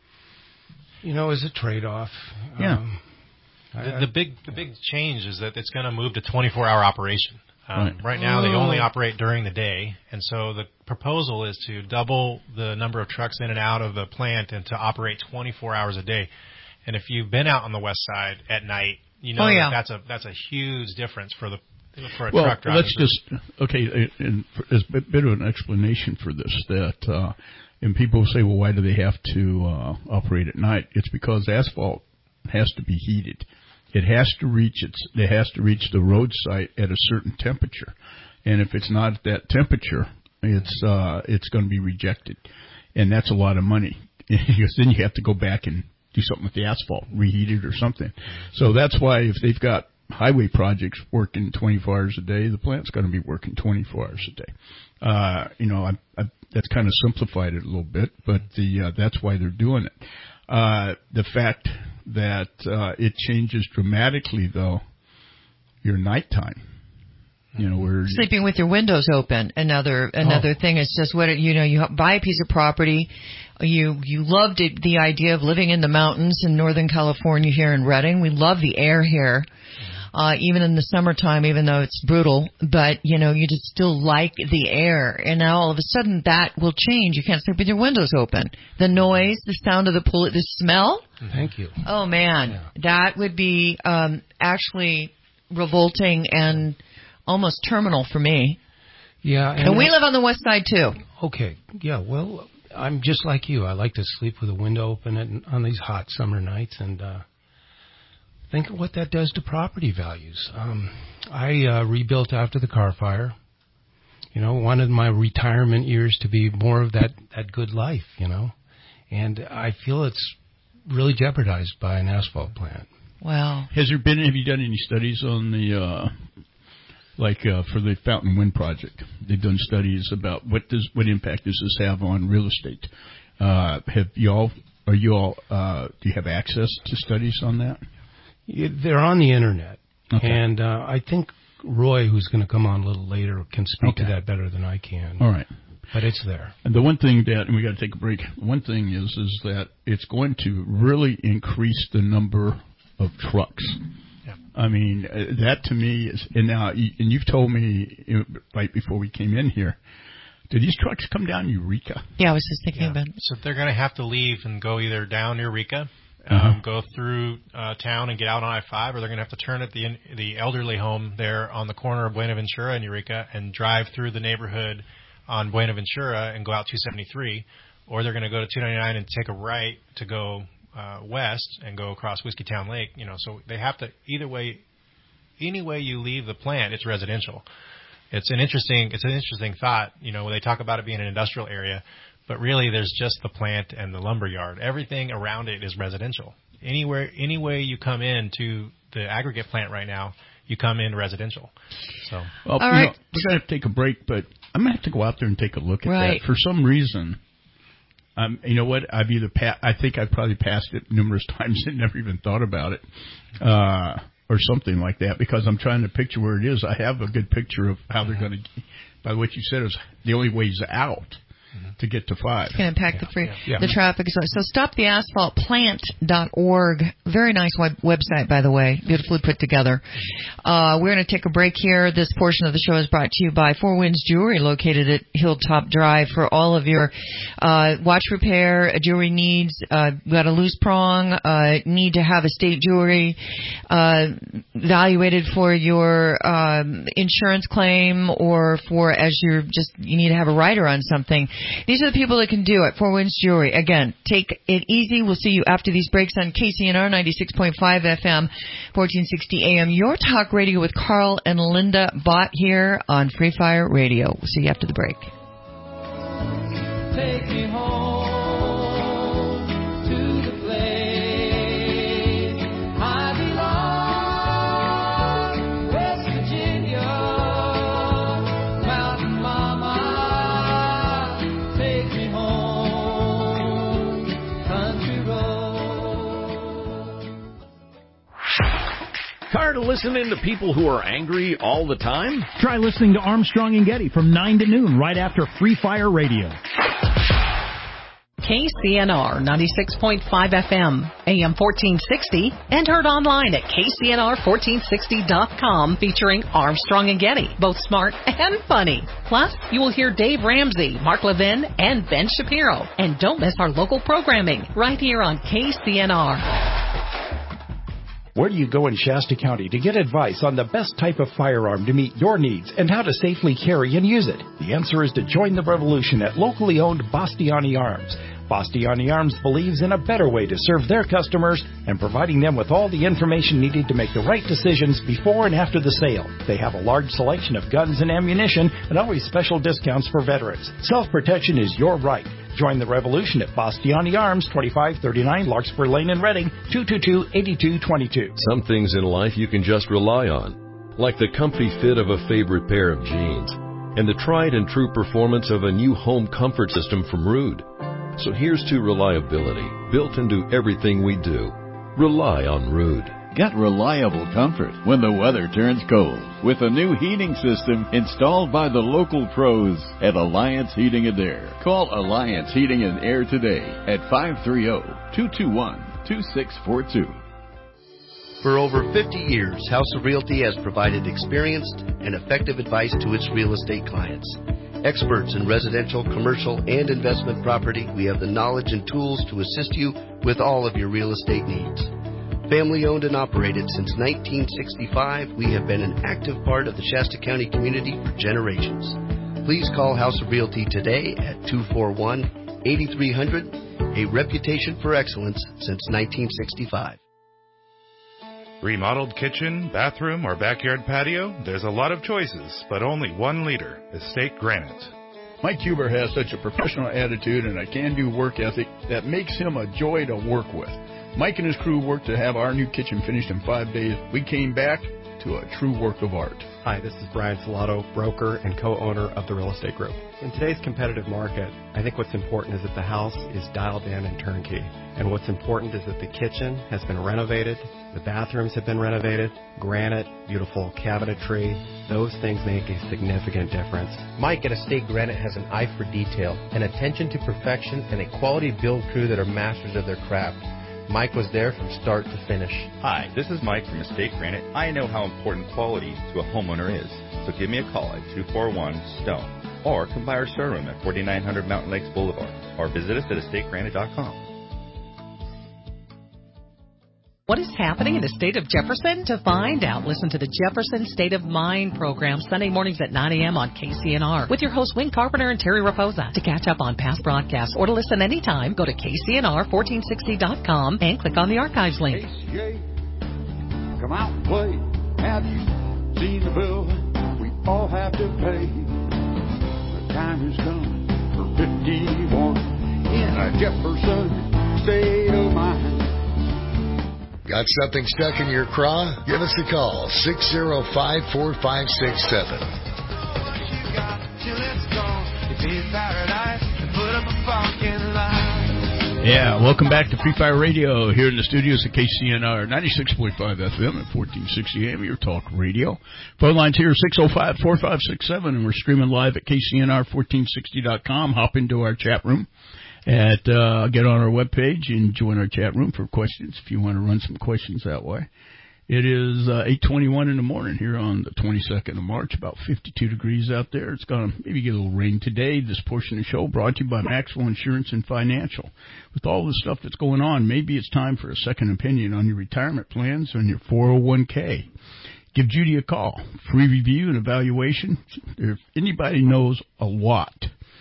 you know, as a trade-off. Yeah. Um, The, the big the big change is that it's going to move to twenty-four hour operation. Um, right. right now, they only operate during the day, and so the proposal is to double the number of trucks in and out of the plant and to operate twenty-four hours a day. And if you've been out on the west side at night, you know oh, yeah. that that's a that's a huge difference for the for a well, truck driver. let's just okay. And as a bit of an explanation for this, that uh, and people say, well, why do they have to uh, operate at night? It's because asphalt has to be heated. It has to reach its. It has to reach the road site at a certain temperature, and if it's not at that temperature, it's uh, it's going to be rejected, and that's a lot of money. Because then you have to go back and do something with the asphalt, reheat it or something. So that's why if they've got highway project's working twenty-four hours a day, the plant's going to be working twenty-four hours a day. Uh, you know, I, I, that's kind of simplified it a little bit, but the uh, that's why they're doing it. Uh, the fact that uh, it changes dramatically, though, your nighttime. You know, we're sleeping with your windows open. Another another oh. thing is just what you know. You buy a piece of property. You you loved it, the idea of living in the mountains in Northern California here in Redding. We love the air here, uh, even in the summertime, even though it's brutal. But you know, you just still like the air. And now all of a sudden that will change. You can't sleep with your windows open. The noise, the sound of the pool, the smell. Thank you. Oh man, yeah. That would be um, actually revolting and almost terminal for me. Yeah. And, and we live on the west side, too. Okay. Yeah, well, I'm just like you. I like to sleep with a window open at, on these hot summer nights. And uh, think of what that does to property values. Um, I uh, rebuilt after the car fire. You know, wanted my retirement years to be more of that, that good life, you know. And I feel it's really jeopardized by an asphalt plant. Wow. Has there been, have you done any studies on the... Uh Like uh, for the Fountain Wind Project, they've done studies about what does what impact does this have on real estate. Uh, have you all are you all uh, do you have access to studies on that? Yeah, they're on the internet, okay. and uh, I think Roy, who's going to come on a little later, can speak okay. to that better than I can. All right, but it's there. And the one thing that, and we got to take a break. One thing is is that it's going to really increase the number of trucks. I mean, uh, that to me is, and now, and you've told me you know, right before we came in here, do these trucks come down Eureka? Yeah, I was just thinking yeah. about it. So they're going to have to leave and go either down Eureka, uh-huh. um, go through uh, town and get out on I five, or they're going to have to turn at the the elderly home there on the corner of Buenaventura and Eureka and drive through the neighborhood on Buenaventura and go out two seventy-three, or they're going to go to two ninety-nine and take a right to go Uh, west and go across Whiskeytown Lake, you know, so they have to, either way, any way you leave the plant, it's residential. It's an interesting, it's an interesting thought, you know, when they talk about it being an industrial area, but really there's just the plant and the lumber yard. Everything around it is residential. Anywhere, any way you come into the aggregate plant right now, you come in residential. So, well, all you right. know, we're going to have to take a break, but I'm going to have to go out there and take a look at right. that. For some reason, Um, you know what? I've either pa- I think I've probably passed it numerous times and never even thought about it, uh, or something like that. Because I'm trying to picture where it is. I have a good picture of how they're going to. By what you said is the only ways out mm-hmm. to get to five. It's going to impact yeah. the free, yeah. the yeah. traffic. So, so stop the asphalt plant dot org. Very nice web- website, by the way. Beautifully put together. Uh, we're going to take a break here. This portion of the show is brought to you by Four Winds Jewelry, located at Hilltop Drive, for all of your uh, watch repair, jewelry needs. Uh, got a loose prong, uh, need to have estate jewelry uh, evaluated for your um, insurance claim, or for as you're just you need to have a rider on something. These are the people that can do it. Four Winds Jewelry. Again, take it easy. We'll see you after these breaks on K C N R ninety-six point five F M, fourteen sixty A M. Your talk radio with Carl and Linda Bott here on Free Fire Radio. We'll see you after the break. Take me home to the place I belong, West Virginia, Mountain Mama. Take me home, country road. Tired of listening to people who are angry all the time? Try listening to Armstrong and Getty from nine to noon right after Free Fire Radio. K C N R ninety-six point five F M, A M fourteen sixty, and heard online at K C N R fourteen sixty dot com, featuring Armstrong and Getty, both smart and funny. Plus, you will hear Dave Ramsey, Mark Levin, and Ben Shapiro. And don't miss our local programming right here on K C N R. Where do you go in Shasta County to get advice on the best type of firearm to meet your needs and how to safely carry and use it? The answer is to join the revolution at locally owned Bastiani Arms. Bastiani Arms believes in a better way to serve their customers and providing them with all the information needed to make the right decisions before and after the sale. They have a large selection of guns and ammunition and always special discounts for veterans. Self-protection is your right. Join the revolution at Bastiani Arms, twenty-five thirty-nine Larkspur Lane in Reading, two two two, eight two two two. Some things in life you can just rely on, like the comfy fit of a favorite pair of jeans and the tried and true performance of a new home comfort system from Ruud. So here's to reliability, built into everything we do. Rely on Ruud. Get reliable comfort when the weather turns cold with a new heating system installed by the local pros at Alliance Heating and Air. Call Alliance Heating and Air today at five three zero, two two one, two six four two. For over fifty years, House of Realty has provided experienced and effective advice to its real estate clients. Experts in residential, commercial, and investment property, we have the knowledge and tools to assist you with all of your real estate needs. Family owned and operated since nineteen sixty-five, we have been an active part of the Shasta County community for generations. Please call House of Realty today at two four one, eight three zero zero, a reputation for excellence since nineteen sixty-five. Remodeled kitchen, bathroom, or backyard patio? There's a lot of choices, but only one leader, Estate Granite. Mike Huber has such a professional attitude and a can-do work ethic that makes him a joy to work with. Mike and his crew worked to have our new kitchen finished in five days. We came back to a true work of art. Hi, this is Brian Salato, broker and co-owner of the Real Estate Group. In today's competitive market, I think what's important is that the house is dialed in and turnkey. And what's important is that the kitchen has been renovated, the bathrooms have been renovated, granite, beautiful cabinetry. Those things make a significant difference. Mike at Estate Granite has an eye for detail, an attention to perfection, and a quality build crew that are masters of their craft. Mike was there from start to finish. Hi, this is Mike from Estate Granite. I know how important quality to a homeowner is, so give me a call at two four one, STONE or come by our showroom at forty-nine hundred Mountain Lakes Boulevard or visit us at estate granite dot com. What is happening in the state of Jefferson? To find out, listen to the Jefferson State of Mind program Sunday mornings at nine a.m. on K C N R with your hosts Wayne Carpenter and Terry Raposa. To catch up on past broadcasts or to listen anytime, go to K C N R fourteen sixty dot com and click on the archives link. A C A, come out and play. Have you seen the bill we all have to pay? The time has come for fifty-one in a Jefferson State of Mind. Got something stuck in your craw? Give us a call, six oh five, four five six seven. Yeah, welcome back to Free Fire Radio here in the studios at K C N R ninety-six point five F M at fourteen sixty A M, your talk radio. Phone lines here six oh five, four five six seven, and we're streaming live at K C N R fourteen sixty dot com. Hop into our chat room. At uh, get on our webpage and join our chat room for questions if you want to run some questions that way. It is uh, eight twenty-one in the morning here on the twenty-second of March, about fifty-two degrees out there. It's going to maybe get a little rain today. This portion of the show brought to you by Maxwell Insurance and Financial. With all the stuff that's going on, maybe it's time for a second opinion on your retirement plans and your four oh one k. Give Judy a call. Free review and evaluation. If anybody knows a lot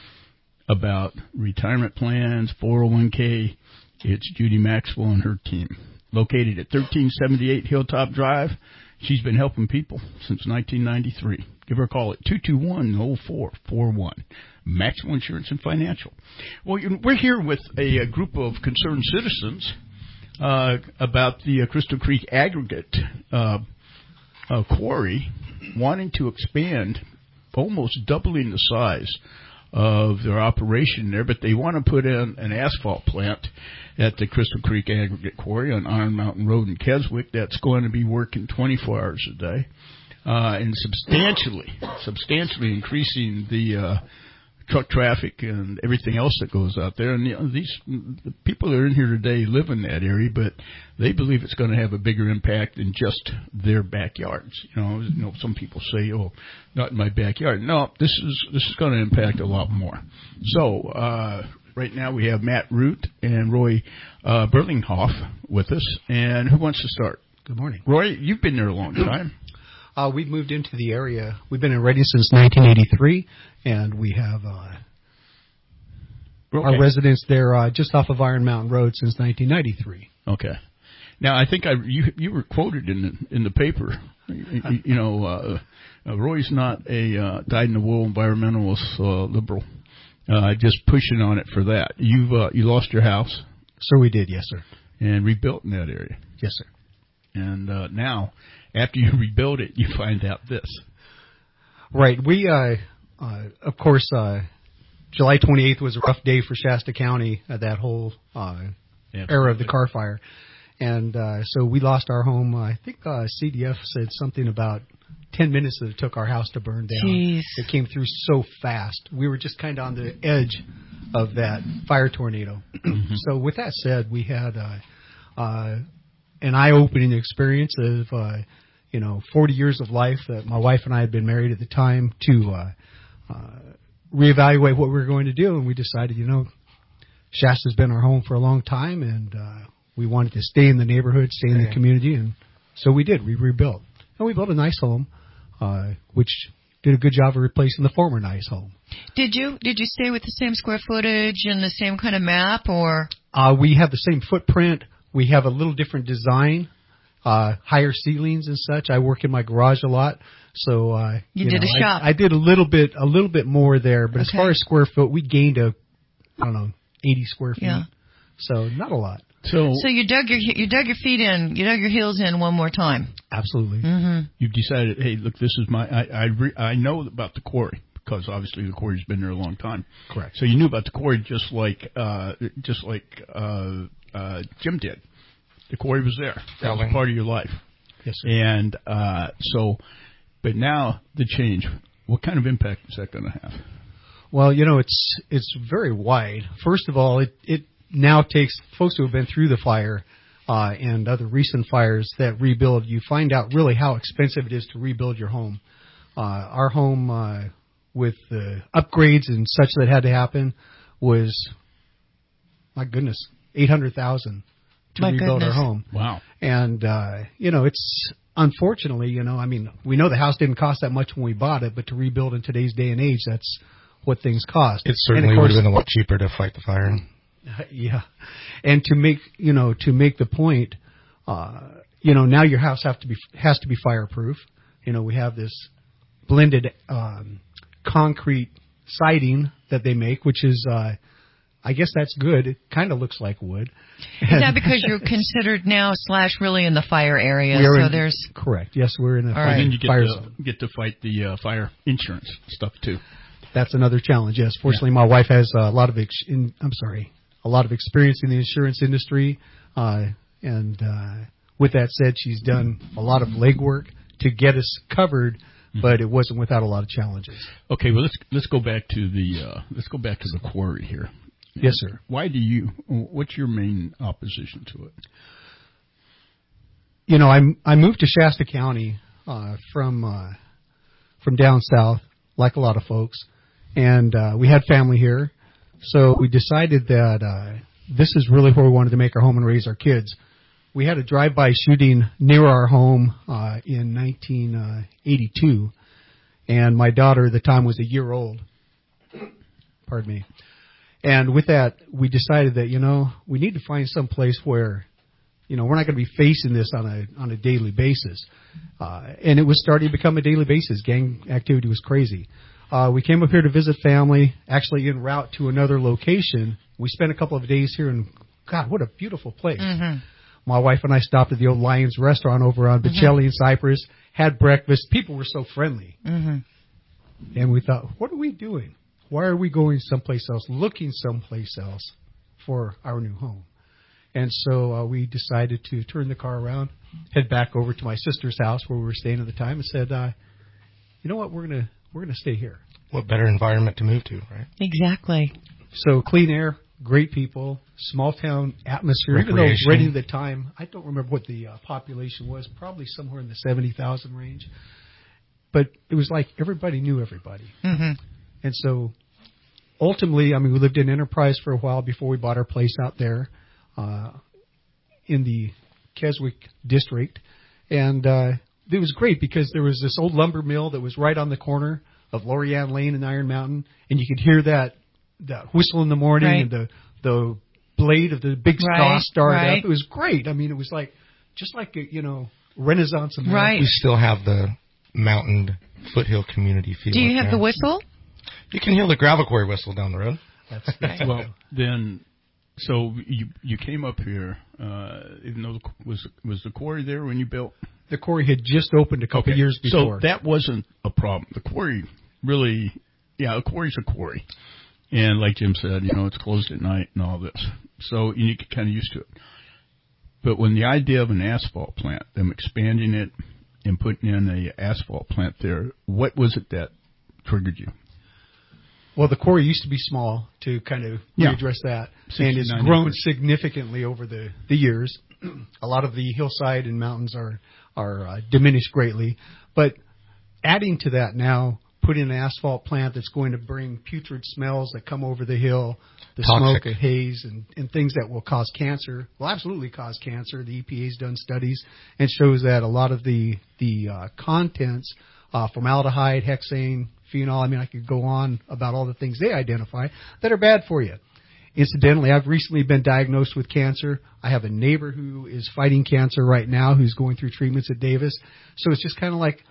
about retirement plans, four oh one k, it's Judy Maxwell and her team. Located at thirteen seventy-eight Hilltop Drive, she's been helping people since nineteen ninety-three. Give her a call at two two one, oh four four one. Maxwell Insurance and Financial. Well, we're here with a, a group of concerned citizens uh, about the uh, Crystal Creek aggregate uh, uh, quarry wanting to expand, almost doubling the size of their operation there, but they want to put in an asphalt plant at the Crystal Creek Aggregate Quarry on Iron Mountain Road in Keswick that's going to be working twenty-four hours a day uh, and substantially, substantially increasing the uh, truck traffic and everything else that goes out there. And you know, these the people that are in here today live in that area, but they believe it's going to have a bigger impact than just their backyards. You know, you know, some people say, "Oh, not in my backyard." No, this is this is going to impact a lot more. So uh, right now we have Matt Root and Roy uh, Berlinghoff with us. And who wants to start? Good morning, Roy. You've been there a long time. Uh, we've moved into the area. We've been in Reading since nineteen eighty-three, and we have uh, okay. our residence there uh, just off of Iron Mountain Road since nineteen ninety-three. Okay. Now, I think I you you were quoted in the in the paper. you, you know, uh, uh, Roy's not a uh, dyed-in-the-wool environmentalist uh, liberal, Uh, just pushing on it for that. You've uh, you lost your house. Sir, we did, yes, sir. And rebuilt in that area. Yes, sir. And uh, now, after you rebuild it, you find out this. Right. We, uh, uh, of course, uh, July twenty-eighth was a rough day for Shasta County at that whole uh, era of the Carr Fire. And uh, so we lost our home. Uh, I think uh, C D F said something about ten minutes that it took our house to burn down. Jeez. It came through so fast. We were just kind of on the edge of that fire tornado. So with that said, we had uh, uh, an eye-opening experience of, uh, you know, forty years of life that my wife and I had been married at the time to uh, uh, reevaluate what we were going to do. And we decided, you know, Shasta's been our home for a long time, and uh, we wanted to stay in the neighborhood, stay in the community. And so we did. We rebuilt. And we built a nice home, uh, which did a good job of replacing the former nice home. Did you did you stay with the same square footage and the same kind of map, or? Uh, we have the same footprint. We have a little different design, uh, higher ceilings and such. I work in my garage a lot, so uh, you, you did know, a shop. I, I did a little bit a little bit more there, but Okay. as far as square foot, we gained a I don't know eighty square feet. Yeah. So not a lot. So, so you dug your you dug your feet in, you dug your heels in one more time. Absolutely. Mm-hmm. You've decided, hey, look, this is my. I I, re, I know about the quarry because obviously the quarry's been there a long time. Correct. So you knew about the quarry just like uh, just like uh, uh, Jim did. The quarry was there. That was part of your life. Yes, sir. And uh, so, but now the change. What kind of impact is that going to have? Well, you know, it's it's very wide. First of all, it it now takes folks who have been through the fire uh, and other recent fires that rebuild. You find out really how expensive it is to rebuild your home. Uh, our home, uh, with the upgrades and such that had to happen, was, my goodness, eight hundred thousand to My rebuild goodness. our home. Wow. And uh, you know, it's unfortunately, you know, I mean, we know the house didn't cost that much when we bought it, but to rebuild in today's day and age, that's what things cost. It certainly would have been a lot cheaper to fight the fire. Yeah, and to make you know to make the point, uh, you know now your house have to be has to be fireproof. You know we have this blended um, concrete siding that they make, which is uh, I guess that's good. It kind of looks like wood. Is that because you're considered now slash really in the fire area? We are so in- there's correct. Yes, we're in a And fire, then you get fire to, zone. get to fight the uh, fire insurance stuff too. That's another challenge. Yes, fortunately, my wife has a lot of ex- in, I'm sorry, a lot of experience in the insurance industry, uh, and uh, with that said, she's done a lot of legwork to get us covered, mm-hmm. but it wasn't without a lot of challenges. Okay, well let's let's go back to the uh, let's go back to the quarry here. Yes, sir. Why do you? What's your main opposition to it? You know, I I moved to Shasta County uh, from uh, from down south, like a lot of folks, and uh, we had family here, so we decided that uh, this is really where we wanted to make our home and raise our kids. We had a drive-by shooting near our home uh, in nineteen eighty-two, and my daughter at the time was a year old. Pardon me. And with that, we decided that, you know, we need to find some place where, you know, we're not going to be facing this on a on a daily basis. Uh, and it was starting to become a daily basis. Gang activity was crazy. Uh, we came up here to visit family, actually en route to another location. We spent a couple of days here, and God, what a beautiful place. Mm-hmm. My wife and I stopped at the old Lions restaurant over on Bocelli and Cypress, had breakfast. People were so friendly. Mm-hmm. And we thought, what are we doing? Why are we going someplace else, looking someplace else for our new home? And so uh, we decided to turn the car around, head back over to my sister's house where we were staying at the time, and said, uh, you know what, we're gonna we're gonna stay here. What better environment to move to, right? Exactly. So clean air, great people, small town atmosphere. Even though Recreation. Reading at the time, I don't remember what the uh, population was, probably somewhere in the seventy thousand range. But it was like everybody knew everybody. Mm-hmm. And so ultimately, I mean, we lived in Enterprise for a while before we bought our place out there uh, in the Keswick district. And uh, it was great because there was this old lumber mill that was right on the corner of Lorianne Lane and Iron Mountain. And you could hear that, that whistle in the morning Right. and the the blade of the big saw Right, started right. up. It was great. I mean, it was like just like a, you know, Renaissance America. Right. We still have the mountain foothill community feel. Do you up have there. the whistle? You can hear the gravel quarry whistle down the road. That's, that's well, then, so you you came up here, uh, even though the, was was the quarry there when you built? The quarry had just opened a couple okay. years before. So that wasn't a problem. The quarry really, yeah, a quarry's a quarry. And like Jim said, you know, it's closed at night and all this. So you get kind of used to it. But when the idea of an asphalt plant, them expanding it and putting in a asphalt plant there, what was it that triggered you? Well, the quarry used to be small to kind of yeah. readdress that. And it's grown acres. significantly over the, the years. A lot of the hillside and mountains are are uh, diminished greatly. But adding to that now, putting an asphalt plant that's going to bring putrid smells that come over the hill, the Toxic. smoke, the haze, and, and things that will cause cancer, will absolutely cause cancer. The E P A's done studies and shows that a lot of the, the uh, contents, uh, formaldehyde, hexane, phenol, I mean, I could go on about all the things they identify that are bad for you. Incidentally, I've recently been diagnosed with cancer. I have a neighbor who is fighting cancer right now who's going through treatments at Davis. So it's just kind of like,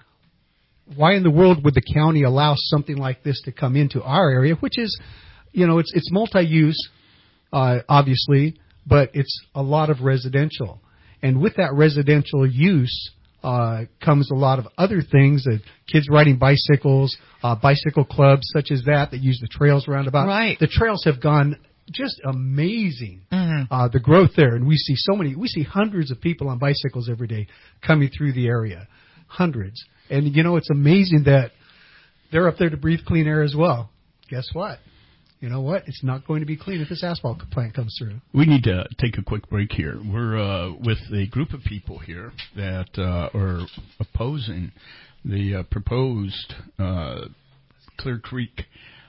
why in the world would the county allow something like this to come into our area, which is, you know, it's it's multi-use, uh, obviously, but it's a lot of residential. And with that residential use uh, comes a lot of other things, that kids riding bicycles, uh, bicycle clubs such as that, that use the trails roundabout. Right. The trails have gone just amazing, mm-hmm. uh, the growth there. And we see so many, we see hundreds of people on bicycles every day coming through the area, hundreds. And, you know, it's amazing that they're up there to breathe clean air as well. Guess what? You know what? It's not going to be clean if this asphalt plant comes through. We need to take a quick break here. We're uh, with a group of people here that uh, are opposing the uh, proposed uh, Clear Creek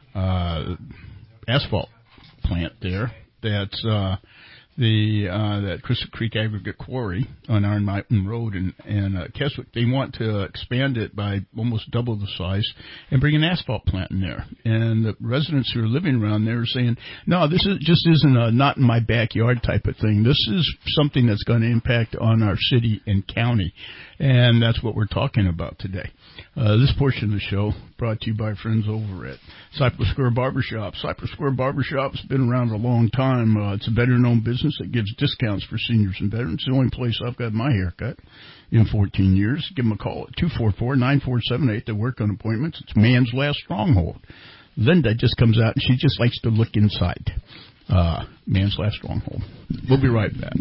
uh, asphalt plant there. That's uh, the uh, that Crystal Creek Aggregate Quarry on Iron Mountain Road in, in uh, Keswick. They want to expand it by almost double the size and bring an asphalt plant in there. And the residents who are living around there are saying, no, this is just isn't a not in my backyard type of thing. This is something that's going to impact on our city and county. And that's what we're talking about today. Uh, this portion of the show brought to you by friends over at Cypress Square Barbershop. Cypress Square Barbershop's been around a long time. Uh, it's a better-known business that gives discounts for seniors and veterans. It's the only place I've got my hair cut in fourteen years. Give them a call at two four four, nine four seven eight. They work on appointments. It's man's last stronghold. Linda just comes out, and she just likes to look inside. Uh, man's last stronghold. We'll be right back.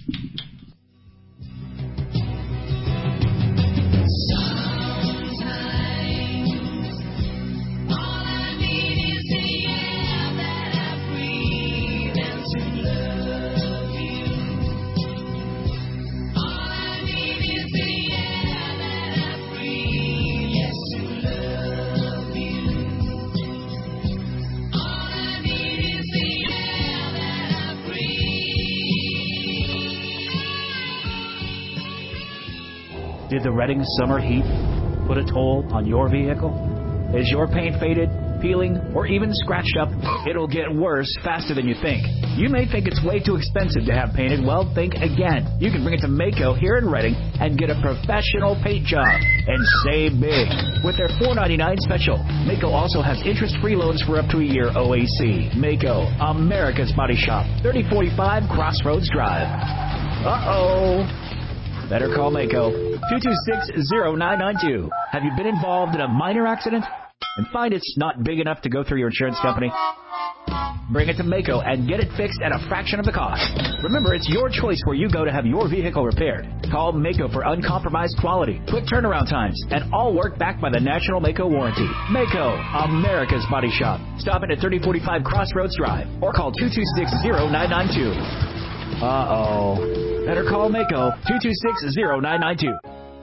Did the Redding summer heat put a toll on your vehicle? Is your paint faded, peeling, or even scratched up? It'll get worse faster than you think. You may think it's way too expensive to have painted. Well, think again. You can bring it to Maaco here in Redding and get a professional paint job and save big with their four ninety-nine special. Maaco also has interest-free loans for up to a year O A C. Maaco, America's Body Shop, thirty forty-five Crossroads Drive. Uh-oh. Better call Maaco, two two six, zero nine nine two. Have you been involved in a minor accident and find it's not big enough to go through your insurance company? Bring it to Maaco and get it fixed at a fraction of the cost. Remember, it's your choice where you go to have your vehicle repaired. Call Maaco for uncompromised quality, quick turnaround times, and all work backed by the National Maaco Warranty. Maaco, America's Body Shop. Stop in at thirty forty-five Crossroads Drive or call two two six, zero nine nine two. Uh-oh. Better call Maaco, two two six, zero nine nine two.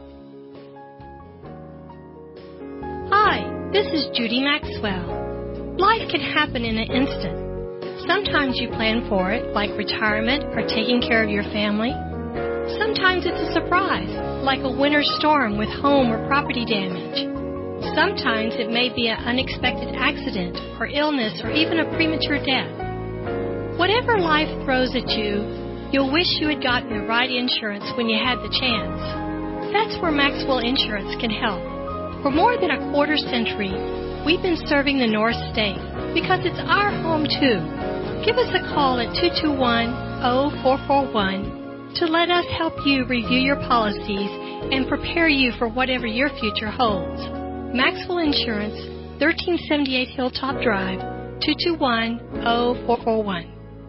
Hi, this is Judy Maxwell. Life can happen in an instant. Sometimes you plan for it, like retirement or taking care of your family. Sometimes it's a surprise, like a winter storm with home or property damage. Sometimes it may be an unexpected accident or illness or even a premature death. Whatever life throws at you, you'll wish you had gotten the right insurance when you had the chance. That's where Maxwell Insurance can help. For more than a quarter century, We've been serving the North State because it's our home too. Give us a call at two two one, zero four four one to let us help you review your policies and prepare you for whatever your future holds. Maxwell Insurance, thirteen seventy-eight Hilltop Drive, two two one, zero four four one.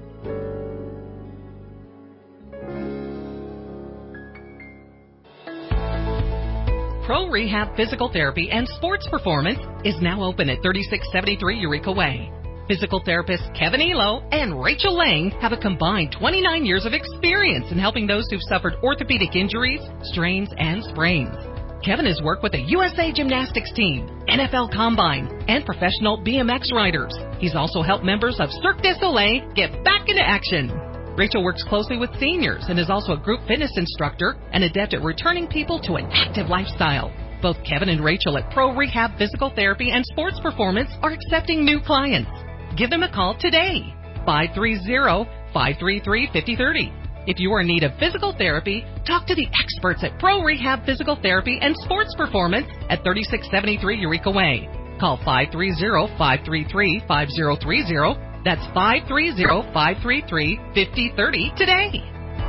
Pro Rehab Physical Therapy and Sports Performance is now open at thirty-six seventy-three Eureka Way. Physical therapists Kevin Elo and Rachel Lang have a combined twenty-nine years of experience in helping those who've suffered orthopedic injuries, strains, and sprains. Kevin has worked with the U S A Gymnastics team, N F L Combine, and professional B M X riders. He's also helped members of Cirque du Soleil get back into action. Rachel works closely with seniors and is also a group fitness instructor and adept at returning people to an active lifestyle. Both Kevin and Rachel at Pro Rehab Physical Therapy and Sports Performance are accepting new clients. Give them a call today, five three zero, five three three, five zero three zero. If you are in need of physical therapy, talk to the experts at Pro Rehab Physical Therapy and Sports Performance at thirty-six seventy-three Eureka Way. Call five three zero, five three three, five zero three zero. That's five three zero, five three three, five zero three zero today.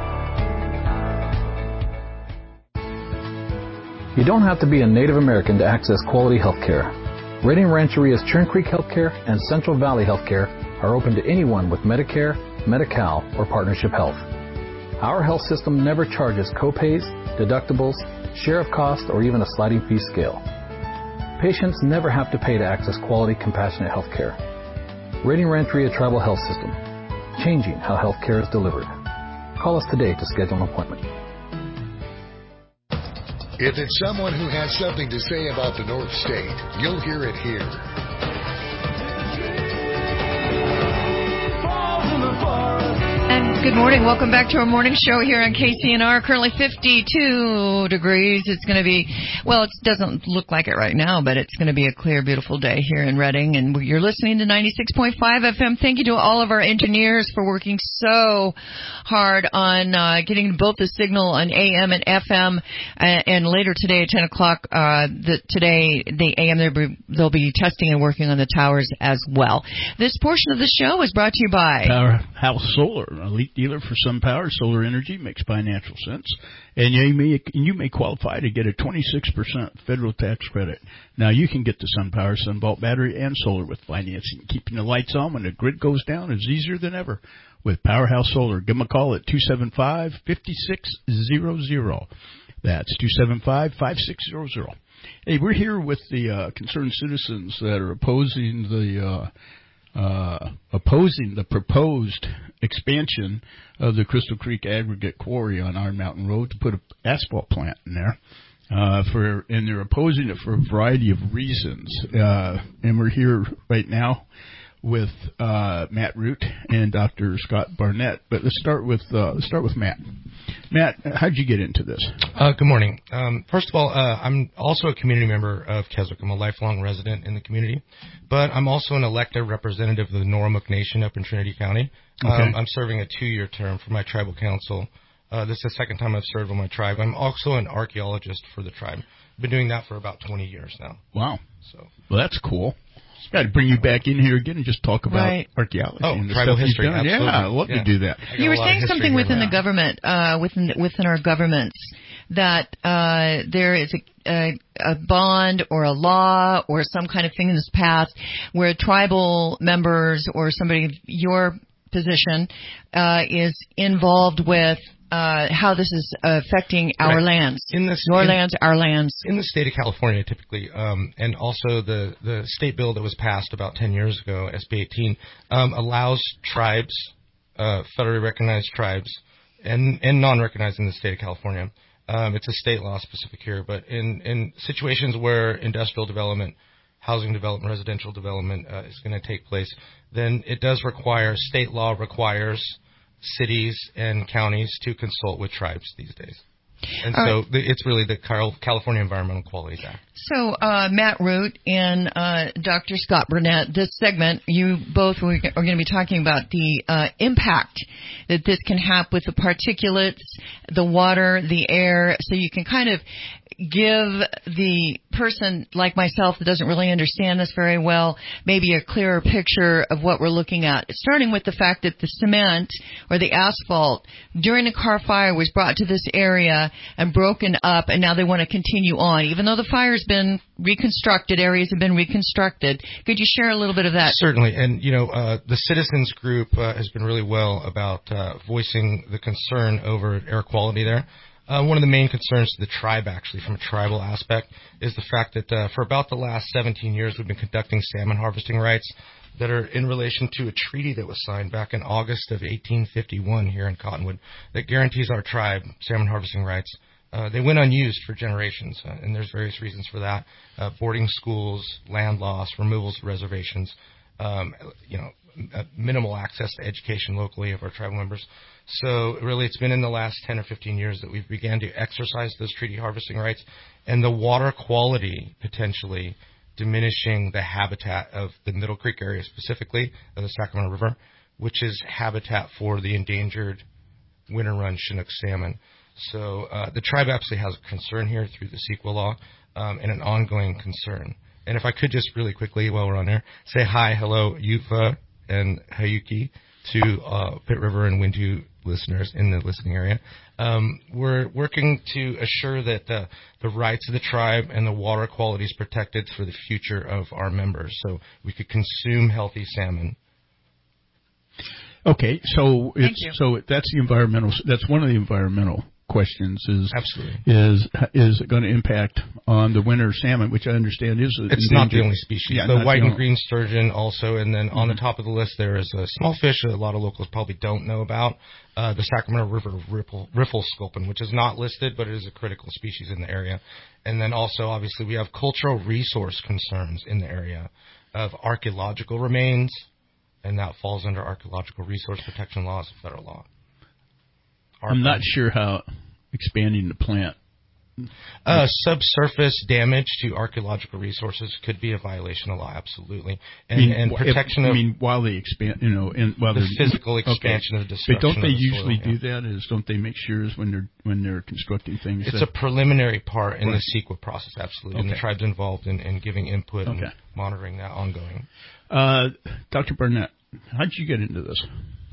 You don't have to be a Native American to access quality health care. Redding Rancheria's Churn Creek Healthcare and Central Valley Healthcare are open to anyone with Medicare, Medi-Cal, or Partnership Health. Our health system never charges copays, deductibles, share of cost, or even a sliding fee scale. Patients never have to pay to access quality, compassionate health care. Redding Rancheria Tribal Health System, changing how health care is delivered. Call us today to schedule an appointment. If it's someone who has something to say about the North State, you'll hear it here. And good morning. Welcome back to our morning show here on K C N R. Currently fifty-two degrees. It's going to be, well, it doesn't look like it right now, but it's going to be a clear, beautiful day here in Redding. And you're listening to ninety-six point five F M. Thank you to all of our engineers for working so hard on uh, getting both the signal on A M and F M. Uh, and later today at ten o'clock, uh, the, today, the A M, they'll be, they'll be testing and working on the towers as well. This portion of the show is brought to you by Powerhouse Solar, elite dealer for SunPower. Solar energy makes financial sense, and you may you may qualify to get a twenty-six percent federal tax credit. Now you can get the SunPower SunVault battery and solar with financing. Keeping the lights on when the grid goes down is easier than ever with Powerhouse Solar. Give them a call at two seven five, five six zero zero. That's two seven five, five six zero zero. Hey, we're here with the uh, concerned citizens that are opposing the uh, Uh, opposing the proposed expansion of the Crystal Creek Aggregate Quarry on Iron Mountain Road to put an asphalt plant in there. Uh, for and they're opposing it for a variety of reasons. Uh, and we're here right now with uh, Matt Root and Doctor Scott Barnett. But let's start with uh, let's start with Matt. Matt, how'd you get into this? Uh, good morning. Um, first of all, uh, I'm also a community member of Keswick. I'm a lifelong resident in the community, but I'm also an elected representative of the Noromook Nation up in Trinity County. Okay. Um, I'm serving a two-year term for my tribal council. Uh, this is the second time I've served on my tribe. I'm also an archaeologist for the tribe. I've been doing that for about twenty years now. Wow. So, well, that's cool. Got to bring you back in here again and just talk about right. archaeology. Oh, and the tribal stuff history. You've done. Absolutely. Yeah, I'd love yeah. to do that. You were saying something within the government, uh, within within our governments, that uh, there is a, a, a bond or a law or some kind of thing in this past where tribal members or somebody of your position uh, is involved with uh, how this is affecting our right. lands, in the, your in, lands, our lands. In the state of California, typically, um, and also the, the state bill that was passed about ten years ago, S B eighteen, um, allows tribes, uh, federally recognized tribes, and, and non-recognized in the state of California. Um, it's a state law specific here, but in, in situations where industrial development, housing development, residential development uh, is going to take place, then it does require, state law requires cities and counties to consult with tribes these days. And All so right. the, it's really the California Environmental Quality Act. So, uh, Matt Root and uh, Doctor Scott Burnett, this segment, you both are going to be talking about the uh, impact that this can have with the particulates, the water, the air, so you can kind of give the person like myself that doesn't really understand this very well maybe a clearer picture of what we're looking at? Starting with the fact that the cement or the asphalt during the Carr fire was brought to this area and broken up, and now they want to continue on. Even though the fire's been reconstructed, areas have been reconstructed. Could you share a little bit of that? Certainly. And, you know, uh, the citizens group uh, has been really well about uh, voicing the concern over air quality there. Uh, one of the main concerns to the tribe, actually, from a tribal aspect, is the fact that uh, for about the last seventeen years, we've been conducting salmon harvesting rights that are in relation to a treaty that was signed back in August of eighteen fifty-one here in Cottonwood that guarantees our tribe salmon harvesting rights. Uh, they went unused for generations, uh, and there's various reasons for that. Uh, boarding schools, land loss, removals of reservations, um, you know, uh, minimal access to education locally of our tribal members. So really it's been in the last ten or fifteen years that we've began to exercise those treaty harvesting rights, and the water quality potentially diminishing the habitat of the Middle Creek area, specifically of the Sacramento River, which is habitat for the endangered winter run Chinook salmon. So uh, the tribe absolutely has a concern here through the CEQA law, um, and an ongoing concern. And if I could just really quickly, while we're on there, say hi, hello, Yufa and Hayuki to uh, Pitt River and Wintu listeners in the listening area. Um, we're working to assure that uh, the rights of the tribe and the water quality is protected for the future of our members, so we could consume healthy salmon. Okay, so it's so that's the environmental. That's one of the environmental questions. Is absolutely is is it going to impact on the winter salmon, which I understand is it's endangered. Not the only species. Yeah, the white the and green sturgeon also, and then mm-hmm. on the top of the list there is a small fish that a lot of locals probably don't know about, uh, the Sacramento River riffle, riffle sculpin, which is not listed, but it is a critical species in the area. And then also, obviously, we have cultural resource concerns in the area of archaeological remains, and that falls under archaeological resource protection laws of federal law. Our I'm not sure how expanding the plant. Uh, subsurface damage to archaeological resources could be a violation of law, absolutely. And, I mean, and protection if, of... I mean, while they expand, you know, and while the physical expansion okay. of destruction. But don't they of the usually soil, do yeah. that? Is don't they make sure when they're when they're constructing things? It's that, a preliminary part in right. the CEQA process, absolutely. Okay. And the tribe's involved in, in giving input okay. and monitoring that ongoing. Uh, Doctor Burnett, how did you get into this?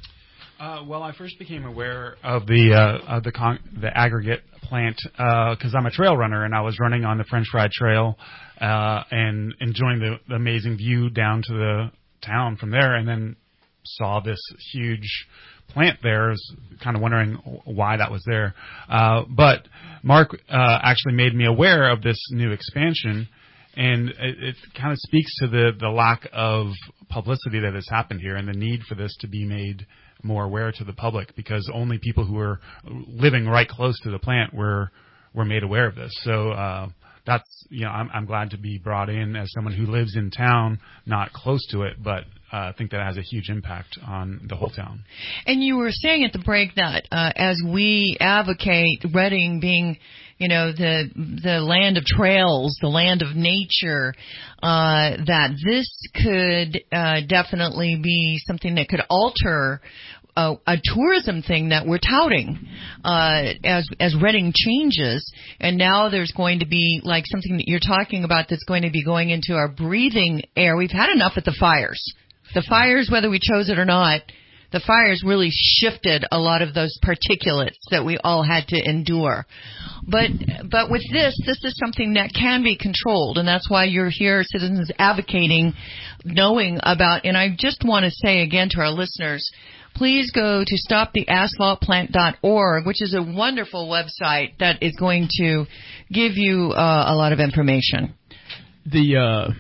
Uh, well, I first became aware of the uh, of the con- the aggregate plant because uh, I'm a trail runner, and I was running on the French Fry Trail uh, and enjoying the, the amazing view down to the town from there, and then saw this huge plant there. I was kind of wondering why that was there. Uh, but Mark uh, actually made me aware of this new expansion, and it, it kind of speaks to the, the lack of publicity that has happened here and the need for this to be made more aware to the public, because only people who are living right close to the plant were were made aware of this. So uh, that's, you know, I'm, I'm glad to be brought in as someone who lives in town, not close to it, but uh, I think that has a huge impact on the whole town. And you were saying at the break that uh, as we advocate Redding being, you know, the the land of trails, the land of nature, uh, that this could uh, definitely be something that could alter a, a tourism thing that we're touting uh, as as Redding changes. And now there's going to be like something that you're talking about that's going to be going into our breathing air. We've had enough at the fires. The fires, whether we chose it or not, the fires really shifted a lot of those particulates that we all had to endure. But but with this, this is something that can be controlled, and that's why you're here, citizens advocating, knowing about. And I just want to say again to our listeners, please go to stop the asphalt plant dot org, which is a wonderful website that is going to give you uh, a lot of information. The uh,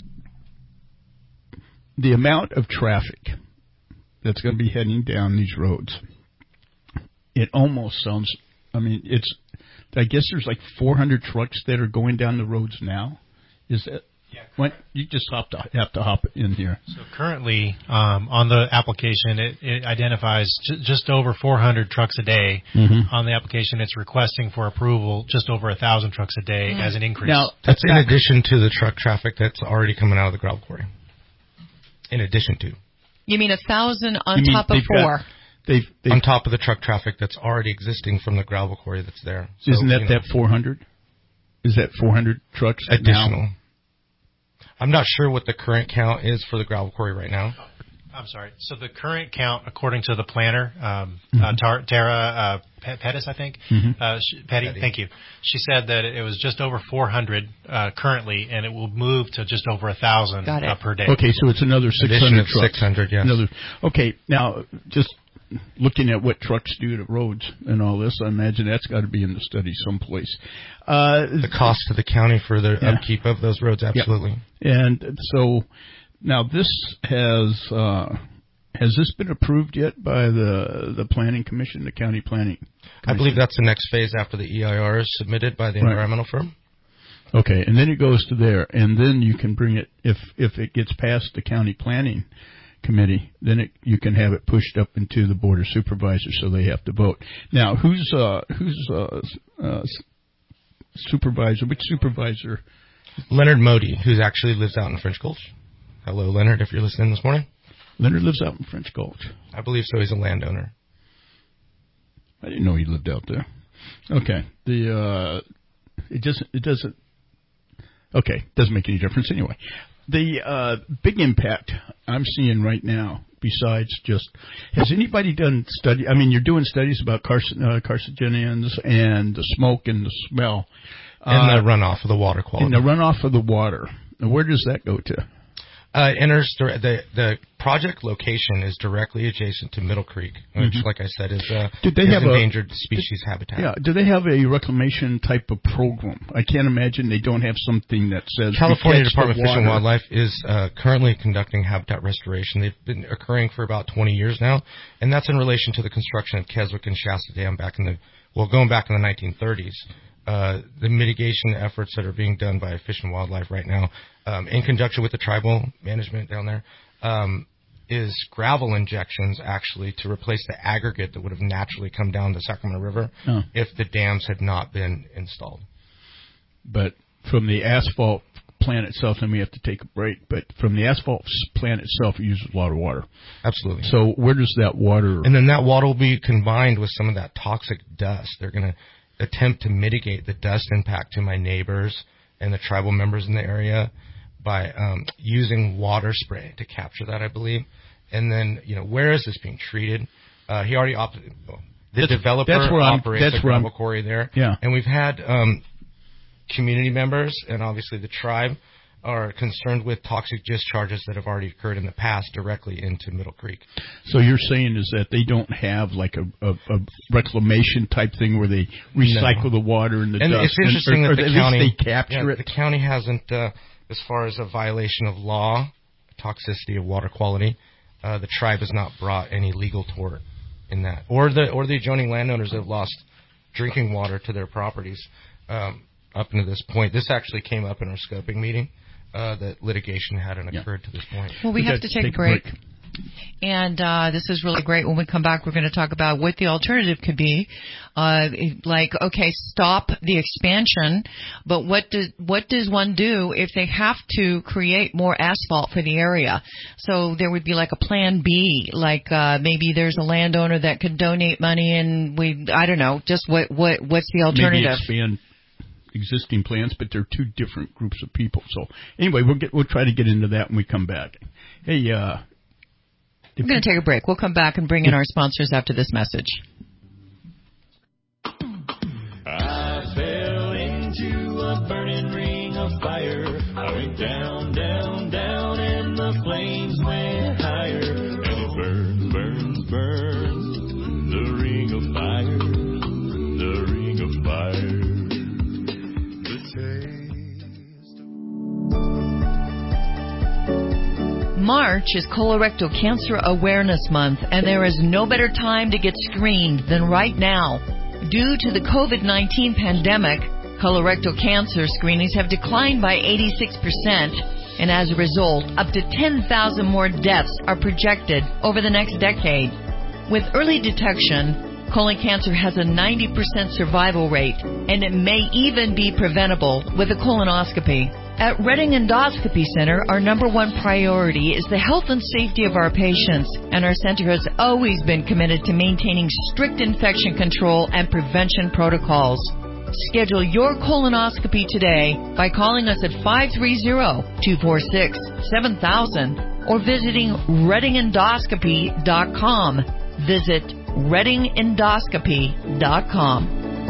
the amount of traffic that's going to be heading down these roads, it almost sounds, I mean, it's, I guess there's like four hundred trucks that are going down the roads now. Is that, yeah, when, you just have to, have to hop in here. So currently, um, on the application, it, it identifies j- just over four hundred trucks a day. Mm-hmm. On the application, it's requesting for approval just over one thousand trucks a day mm-hmm. as an increase. Now, that's in addition to the truck traffic that's already coming out of the gravel quarry. In addition to. You mean a thousand on top of four? Got, they've, they've, on top of the truck traffic that's already existing from the gravel quarry that's there. So, isn't that you know, that four hundred? is that four hundred trucks additional. now? I'm not sure what the current count is for the gravel quarry right now. I'm sorry. So the current count, according to the planner, um, Mm-hmm. uh, Tar- Tara uh, Pettis, I think, Mhm. uh, she, Petty, Petty. thank you. She said that it was just over four hundred uh, currently, and it will move to just over one thousand uh, per day. Okay, so it's another six Addition hundred of trucks. six hundred, yes. Another, okay, now, just looking at what trucks do to roads and all this, I imagine that's got to be in the study someplace. Uh, The cost to the county for the Yeah. upkeep of those roads, absolutely. Yeah. And so, now this has, uh, has this been approved yet by the the planning commission, the county planning commission? I believe that's the next phase after the E I R is submitted by the Right. environmental firm. Okay, and then it goes to there, and then you can bring it, if if it gets past the county planning committee, then it, you can have it pushed up into the board of supervisors, so they have to vote. Now, who's uh, who's uh, uh, supervisor? Which supervisor? Leonard Modi, who actually lives out in French Gulch. Hello, Leonard, if you're listening this morning. Leonard lives out in French Gulch. I believe so. He's a landowner. I didn't know he lived out there. Okay, the uh, it doesn't it doesn't. Okay, doesn't make any difference anyway. The uh, big impact I'm seeing right now, besides just, has anybody done study? I mean, you're doing studies about carcin, uh, carcinogens and the smoke and the smell. And uh, the runoff of the water quality. And the runoff of the water. Now, where does that go to? Uh, it enters dir- the the project location is directly adjacent to Middle Creek, which, Mhm. like I said, is uh, Did they is have a- endangered species habitat. Yeah, do they have a reclamation type of program? I can't imagine they don't have something that says California we catch Department the of Fish and water. Wildlife is uh, currently conducting habitat restoration. They've been occurring for about twenty years now, and that's in relation to the construction of Keswick and Shasta Dam back in the, well, going back in the nineteen thirties. Uh, the mitigation efforts that are being done by Fish and Wildlife right now, um, in conjunction with the tribal management down there, um, is gravel injections actually to replace the aggregate that would have naturally come down the Sacramento River Oh. if the dams had not been installed. But from the asphalt plant itself, then we have to take a break, but from the asphalt plant itself, it uses a lot of water. Absolutely. So where does that water... And then that water will be combined with some of that toxic dust. They're going to attempt to mitigate the dust impact to my neighbors and the tribal members in the area by um, using water spray to capture that, I believe. And then, you know, where is this being treated? Uh, he already op- well, the That's- developer that's where I'm- operates that's a where I'm- gravel quarry there. Yeah. And we've had um, community members and obviously the tribe are concerned with toxic discharges that have already occurred in the past directly into Middle Creek. So you're saying is that they don't have like a, a, a reclamation type thing where they recycle No. the water and the and dust, it's interesting and, or, that or the at county least they capture yeah, it. The county hasn't, uh, as far as a violation of law, toxicity of water quality. Uh, the tribe has not brought any legal tort in that, or the or the adjoining landowners have lost drinking water to their properties um, up to this point. This actually came up in our scoping meeting. Uh, that litigation hadn't occurred to this point. Well, we have to take a break. And uh, this is really great. When we come back, we're going to talk about what the alternative could be. Uh, like, okay, stop the expansion, but what does what does one do if they have to create more asphalt for the area? So there would be like a plan B, like uh, maybe there's a landowner that could donate money, and we, I don't know, just what what what's the alternative? Maybe expand existing plans, but they're two different groups of people. So anyway, we'll get we'll try to get into that when we come back. Hey, uh, we're going to take a break. We'll come back and bring in our sponsors after this message. I fell into a burning ring of fire. I went down, down, down, and the flames went higher. And it burns, burns, burns. The ring of fire, the ring of fire. March is Colorectal Cancer Awareness Month, and there is no better time to get screened than right now. Due to the covid nineteen pandemic, colorectal cancer screenings have declined by eighty-six percent, and as a result, up to ten thousand more deaths are projected over the next decade. With early detection, colon cancer has a ninety percent survival rate, and it may even be preventable with a colonoscopy. At Redding Endoscopy Center, our number one priority is the health and safety of our patients, and our center has always been committed to maintaining strict infection control and prevention protocols. Schedule your colonoscopy today by calling us at five three zero, two four six, seven thousand or visiting reading endoscopy dot com. Visit reading endoscopy dot com.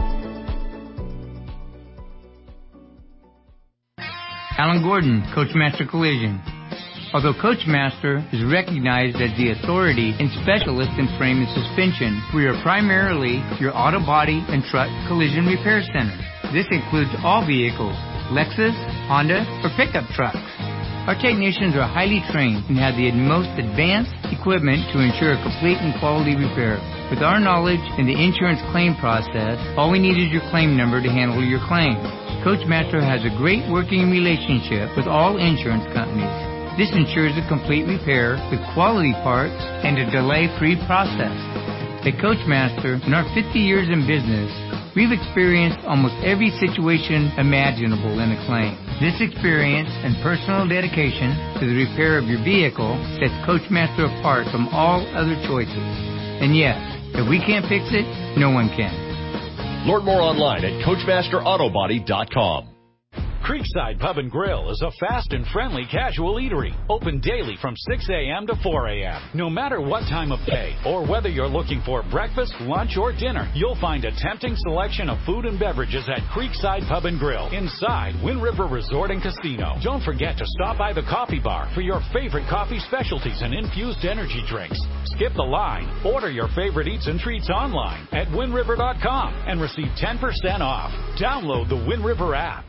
Alan Gordon, Coachmaster Collision. Although Coachmaster is recognized as the authority and specialist in frame and suspension, we are primarily your auto body and truck collision repair center. This includes all vehicles, Lexus, Honda, or pickup trucks. Our technicians are highly trained and have the most advanced equipment to ensure a complete and quality repair. With our knowledge in the insurance claim process, all we need is your claim number to handle your claim. Coachmaster has a great working relationship with all insurance companies. This ensures a complete repair with quality parts and a delay-free process. At Coachmaster, in our fifty years in business, we've experienced almost every situation imaginable in a claim. This experience and personal dedication to the repair of your vehicle sets Coachmaster apart from all other choices. And yes, if we can't fix it, no one can. Learn more online at coachmaster auto body dot com. Creekside Pub and Grill is a fast and friendly casual eatery, open daily from six a.m. to four a.m. No matter what time of day or whether you're looking for breakfast, lunch, or dinner, you'll find a tempting selection of food and beverages at Creekside Pub and Grill inside Wind River Resort and Casino. Don't forget to stop by the coffee bar for your favorite coffee specialties and infused energy drinks. Skip the line. Order your favorite eats and treats online at wind river dot com and receive ten percent off. Download the Wind River app.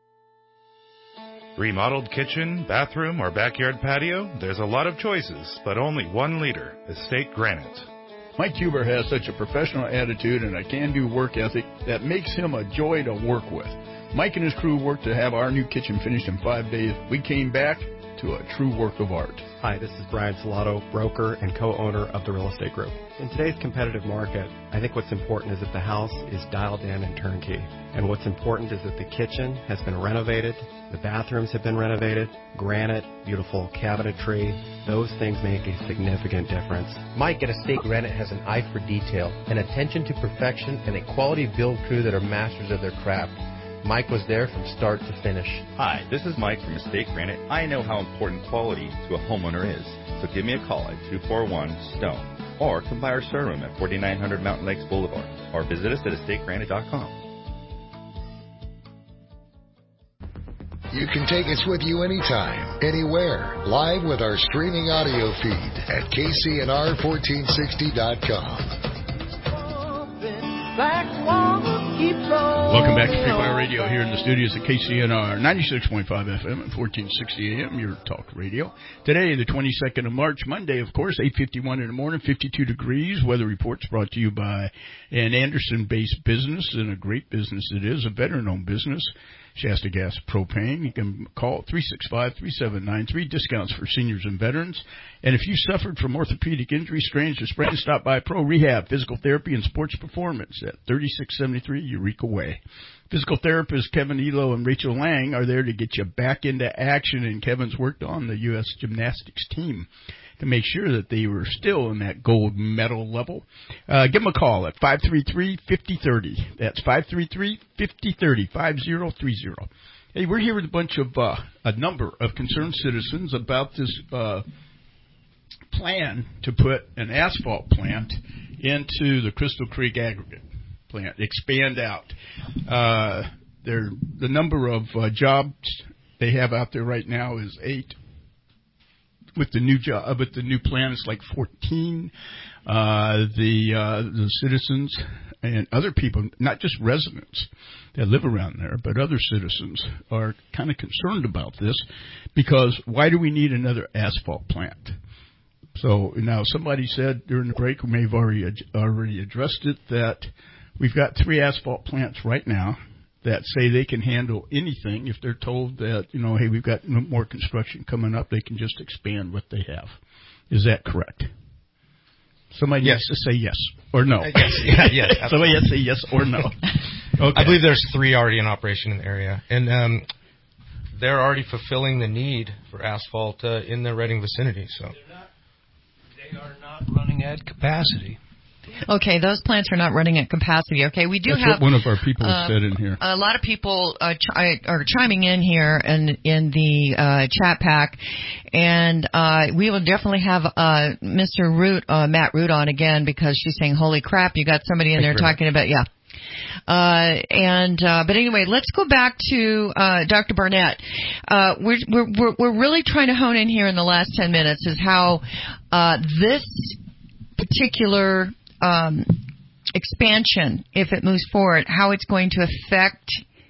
Remodeled kitchen, bathroom, or backyard patio? There's a lot of choices, but only one leader, Estate Granite. Mike Huber has such a professional attitude and a can-do work ethic that makes him a joy to work with. Mike and his crew worked to have our new kitchen finished in five days. We came back to a true work of art. Hi, this is Brian Salato, broker and co-owner of the Real Estate Group. In today's competitive market, I think what's important is that the house is dialed in and turnkey. And what's important is that the kitchen has been renovated, the bathrooms have been renovated, granite, beautiful cabinetry. Those things make a significant difference. Mike at Estate Granite has an eye for detail, an attention to perfection, and a quality build crew that are masters of their craft. Mike was there from start to finish. Hi, this is Mike from Estate Granite. I know how important quality to a homeowner is. So give me a call at two four one, STONE or come by our showroom at forty-nine hundred Mountain Lakes Boulevard or visit us at estate granite dot com. You can take us with you anytime, anywhere, live with our streaming audio feed at K C N R fourteen sixty dot com. Welcome back to Free Fire Radio here in the studios at K C N R ninety-six point five F M and fourteen sixty A M, your talk radio. Today, the twenty-second of March, Monday, of course, eight fifty-one in the morning, fifty-two degrees. Weather reports brought to you by an Anderson-based business, and a great business it is, a veteran-owned business. Shasta Gas Propane. You can call three six five, three seven nine three. Discounts for seniors and veterans. And if you suffered from orthopedic injury, strains, or sprains, stop by Pro Rehab Physical Therapy and Sports Performance at thirty-six seventy-three Eureka Way. Physical therapists Kevin Elo and Rachel Lang are there to get you back into action, and Kevin's worked on the U S gymnastics team to make sure that they were still in that gold medal level. Uh, give them a call at five three three, five zero three zero. That's five three three, five zero three zero, five zero three zero. Hey, we're here with a bunch of, uh, a number of concerned citizens about this uh, plan to put an asphalt plant into the Crystal Creek aggregate plant, expand out. Uh, there, the number of uh, jobs they have out there right now is eight. With the new job, with the new plan, it's like fourteen. Uh, the uh, the citizens and other people, not just residents that live around there, but other citizens are kind of concerned about this because why do we need another asphalt plant? So now somebody said during the break, we may have already already addressed it, that we've got three asphalt plants right now that say they can handle anything. If they're told that, you know, hey, we've got more construction coming up, they can just expand what they have. Is that correct? Somebody yes. needs to say yes or no. Uh, yes, yeah, yes. Somebody has to say yes or no. Okay. I believe there's three already in operation in the area, and um, they're already fulfilling the need for asphalt uh, in the Reading vicinity. So They're not, they are not running at capacity. Okay, those plants are not running at capacity. Okay, we do That's have what one of our people uh, said in here. A lot of people uh, chi- are chiming in here in in the uh, chat pack, and uh, we will definitely have uh, Mister Root, uh, Matt Root, on again because she's saying, "Holy crap, you got somebody in Thank there you talking about yeah." Uh, and uh, but anyway, let's go back to uh, Doctor Barnett. Uh, we're, we're we're really trying to hone in here in the last ten minutes is how uh, this particular um, expansion, if it moves forward, how it's going to affect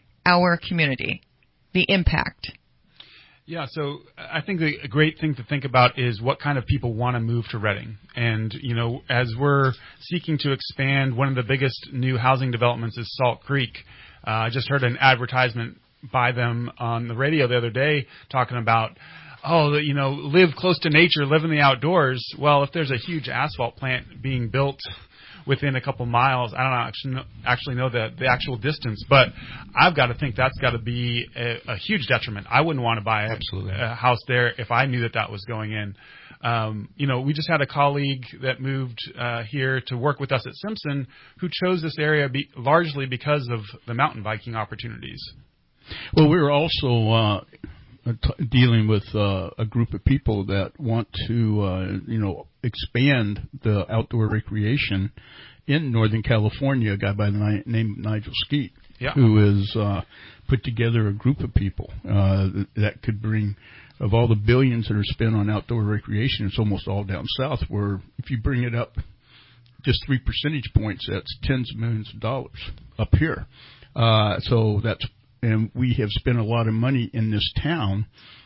our community, the impact. Yeah, so I think the, a great thing to think about is what kind of people want to move to Reading. And, you know, as we're seeking to expand, one of the biggest new housing developments is Salt Creek. Uh, I just heard an advertisement by them on the radio the other day talking about, oh, you know, live close to nature, live in the outdoors. Well, if there's a huge asphalt plant being built within a couple miles, I don't actually know, actually know the, the actual distance, but I've got to think that's got to be a, a huge detriment. I wouldn't want to buy a, a house there if I knew that that was going in. Um, you know, we just had a colleague that moved uh, here to work with us at Simpson who chose this area be, largely because of the mountain biking opportunities. Well, we're also uh, t- dealing with uh, a group of people that want to, uh, you know, expand the outdoor recreation in Northern California. A guy by the ni- name Nigel Skeet, yeah. who has uh, put together a group of people uh, that could bring, of all the billions that are spent on outdoor recreation, it's almost all down south, where if you bring it up just three percentage points, that's tens of millions of dollars up here. Uh, so that's, and we have spent a lot of money in this town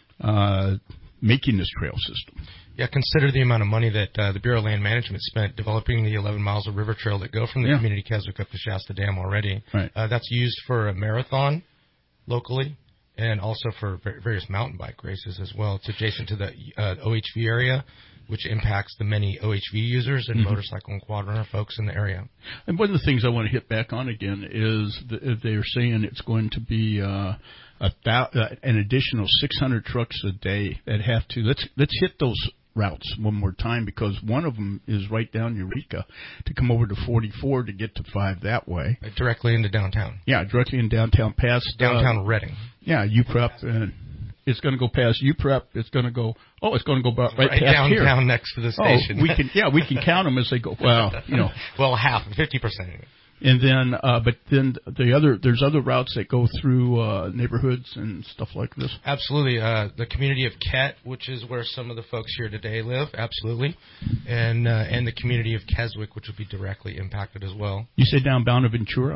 uh, making this trail system. Yeah, consider the amount of money that uh, the Bureau of Land Management spent developing the eleven miles of river trail that go from the Yeah. community Keswick up to Shasta Dam already. Right. Uh, that's used for a marathon locally and also for various mountain bike races as well. It's adjacent to the uh, O H V area, which impacts the many O H V users and Mm-hmm. motorcycle and quad runner folks in the area. And one of the things I want to hit back on again is that they're saying it's going to be uh, a thou- uh, an additional six hundred trucks a day that have to. Let's let's hit those routes one more time, because one of them is right down Eureka to come over to forty-four to get to five that way. Uh, directly into downtown. Yeah, directly in downtown past Downtown uh, Reading. Yeah, U P R E P, and it's going to go past U P R E P. It's going to go. Oh, it's going to go about right, Right past downtown here. next to the station. Oh, we can. Yeah, we can count them as they go. Well, you know. Well, half, fifty percent. And then, uh, but then the other, there's other routes that go through uh, neighborhoods and stuff like this. Absolutely. Uh, the community of Ket, which is where some of the folks here today live, absolutely. And uh, and the community of Keswick, which will be directly impacted as well. You say down Bonaventura?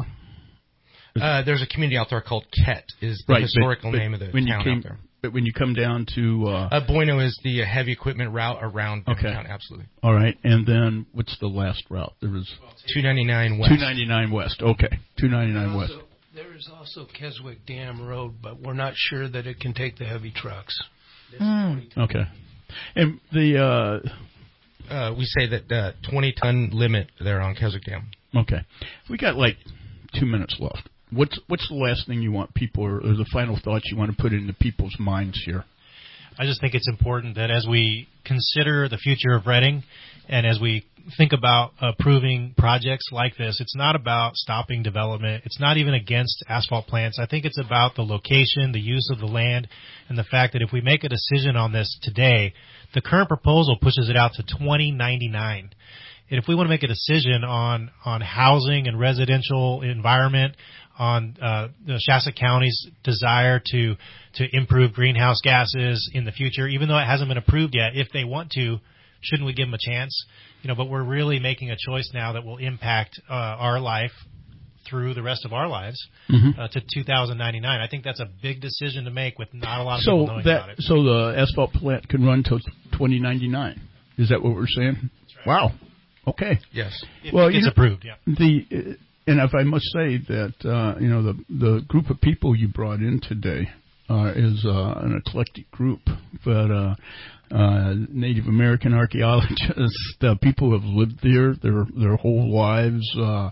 Uh, there's a community out there called Ket, is the right, historical but, but name of the when town you came, out there. But when you come down to... Uh, uh, Bueno is the heavy equipment route around okay. downtown, absolutely. All right, and then what's the last route? There was... two ninety-nine West. two ninety-nine West, okay. two ninety-nine West. Also, there is also Keswick Dam Road, but we're not sure that it can take the heavy trucks. Mm. Okay. And the... Uh, uh, we say that uh, twenty-ton limit there on Keswick Dam. Okay. We got like two minutes left. What's what's the last thing you want people, or, or the final thoughts you want to put into people's minds here? I just think it's important that as we consider the future of Reading and as we think about approving projects like this, it's not about stopping development. It's not even against asphalt plants. I think it's about the location, the use of the land, and the fact that if we make a decision on this today, the current proposal pushes it out to twenty ninety-nine. And if we want to make a decision on, on housing and residential environment, on uh, the Shasta County's desire to to improve greenhouse gases in the future, even though it hasn't been approved yet, if they want to, shouldn't we give them a chance? You know, but we're really making a choice now that will impact uh, our life through the rest of our lives mm-hmm. uh, to two thousand ninety-nine. I think that's a big decision to make with not a lot of so people knowing that, about it. So the asphalt plant can run till twenty ninety-nine. Is that what we're saying? That's right. Wow. Okay. Yes. If well, it gets you know, approved, yeah. The and if I must say that uh, you know the the group of people you brought in today uh, is uh, an eclectic group, but uh, uh, Native American archaeologists, uh, people who have lived there their their whole lives. Uh,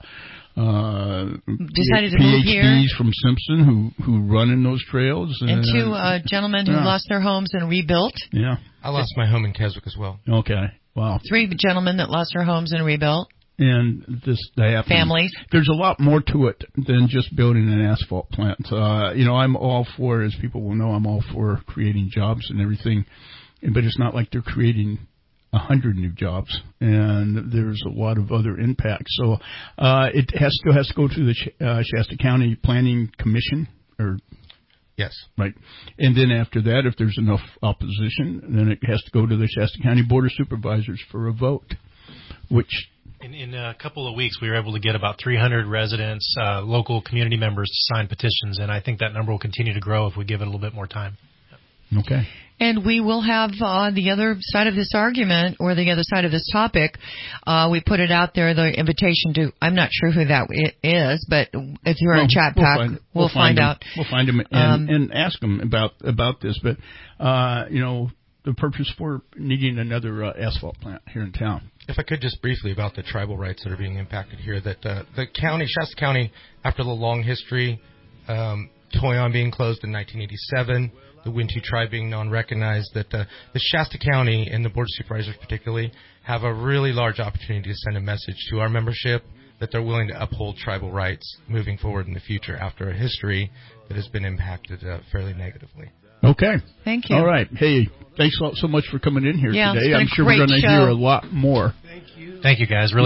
uh, Decided to P move H Ds here. from Simpson who who run in those trails, And two uh, gentlemen who yeah. lost their homes and rebuilt. Yeah, I lost my home in Keswick as well. Okay. Wow. Three gentlemen that lost their homes and rebuilt. and this they happen. Families. There's a lot more to it than just building an asphalt plant. Uh, you know, I'm all for, as people will know, I'm all for creating jobs and everything, but it's not like they're creating a hundred new jobs, and there's a lot of other impacts. So uh, it has still has to go to the uh, Shasta County Planning Commission, or yes, right. And then after that, if there's enough opposition, then it has to go to the Shasta County Board of Supervisors for a vote, which. In, in a couple of weeks, we were able to get about three hundred residents, uh, local community members to sign petitions, and I think that number will continue to grow if we give it a little bit more time. Okay. And we will have uh, the other side of this argument, or the other side of this topic. Uh, we put it out there, the invitation to, I'm not sure who that is, but if you're well, in chat we'll pack, find, we'll, we'll find, find out. We'll find them and, um, and ask them about, about this. But, uh, you know, the purpose for needing another uh, asphalt plant here in town. If I could just briefly about the tribal rights that are being impacted here, that uh, the county, Shasta County, after the long history, um, Toyon being closed in nineteen eighty-seven, the Wintu tribe being non-recognized, that uh, the Shasta County and the Board of Supervisors particularly have a really large opportunity to send a message to our membership that they're willing to uphold tribal rights moving forward in the future after a history that has been impacted uh, fairly negatively. Okay. Thank you. All right. Hey, thanks so much for coming in here yeah, today. It's been I'm a sure we're great going to show. hear a lot more. Thank you, guys. Really.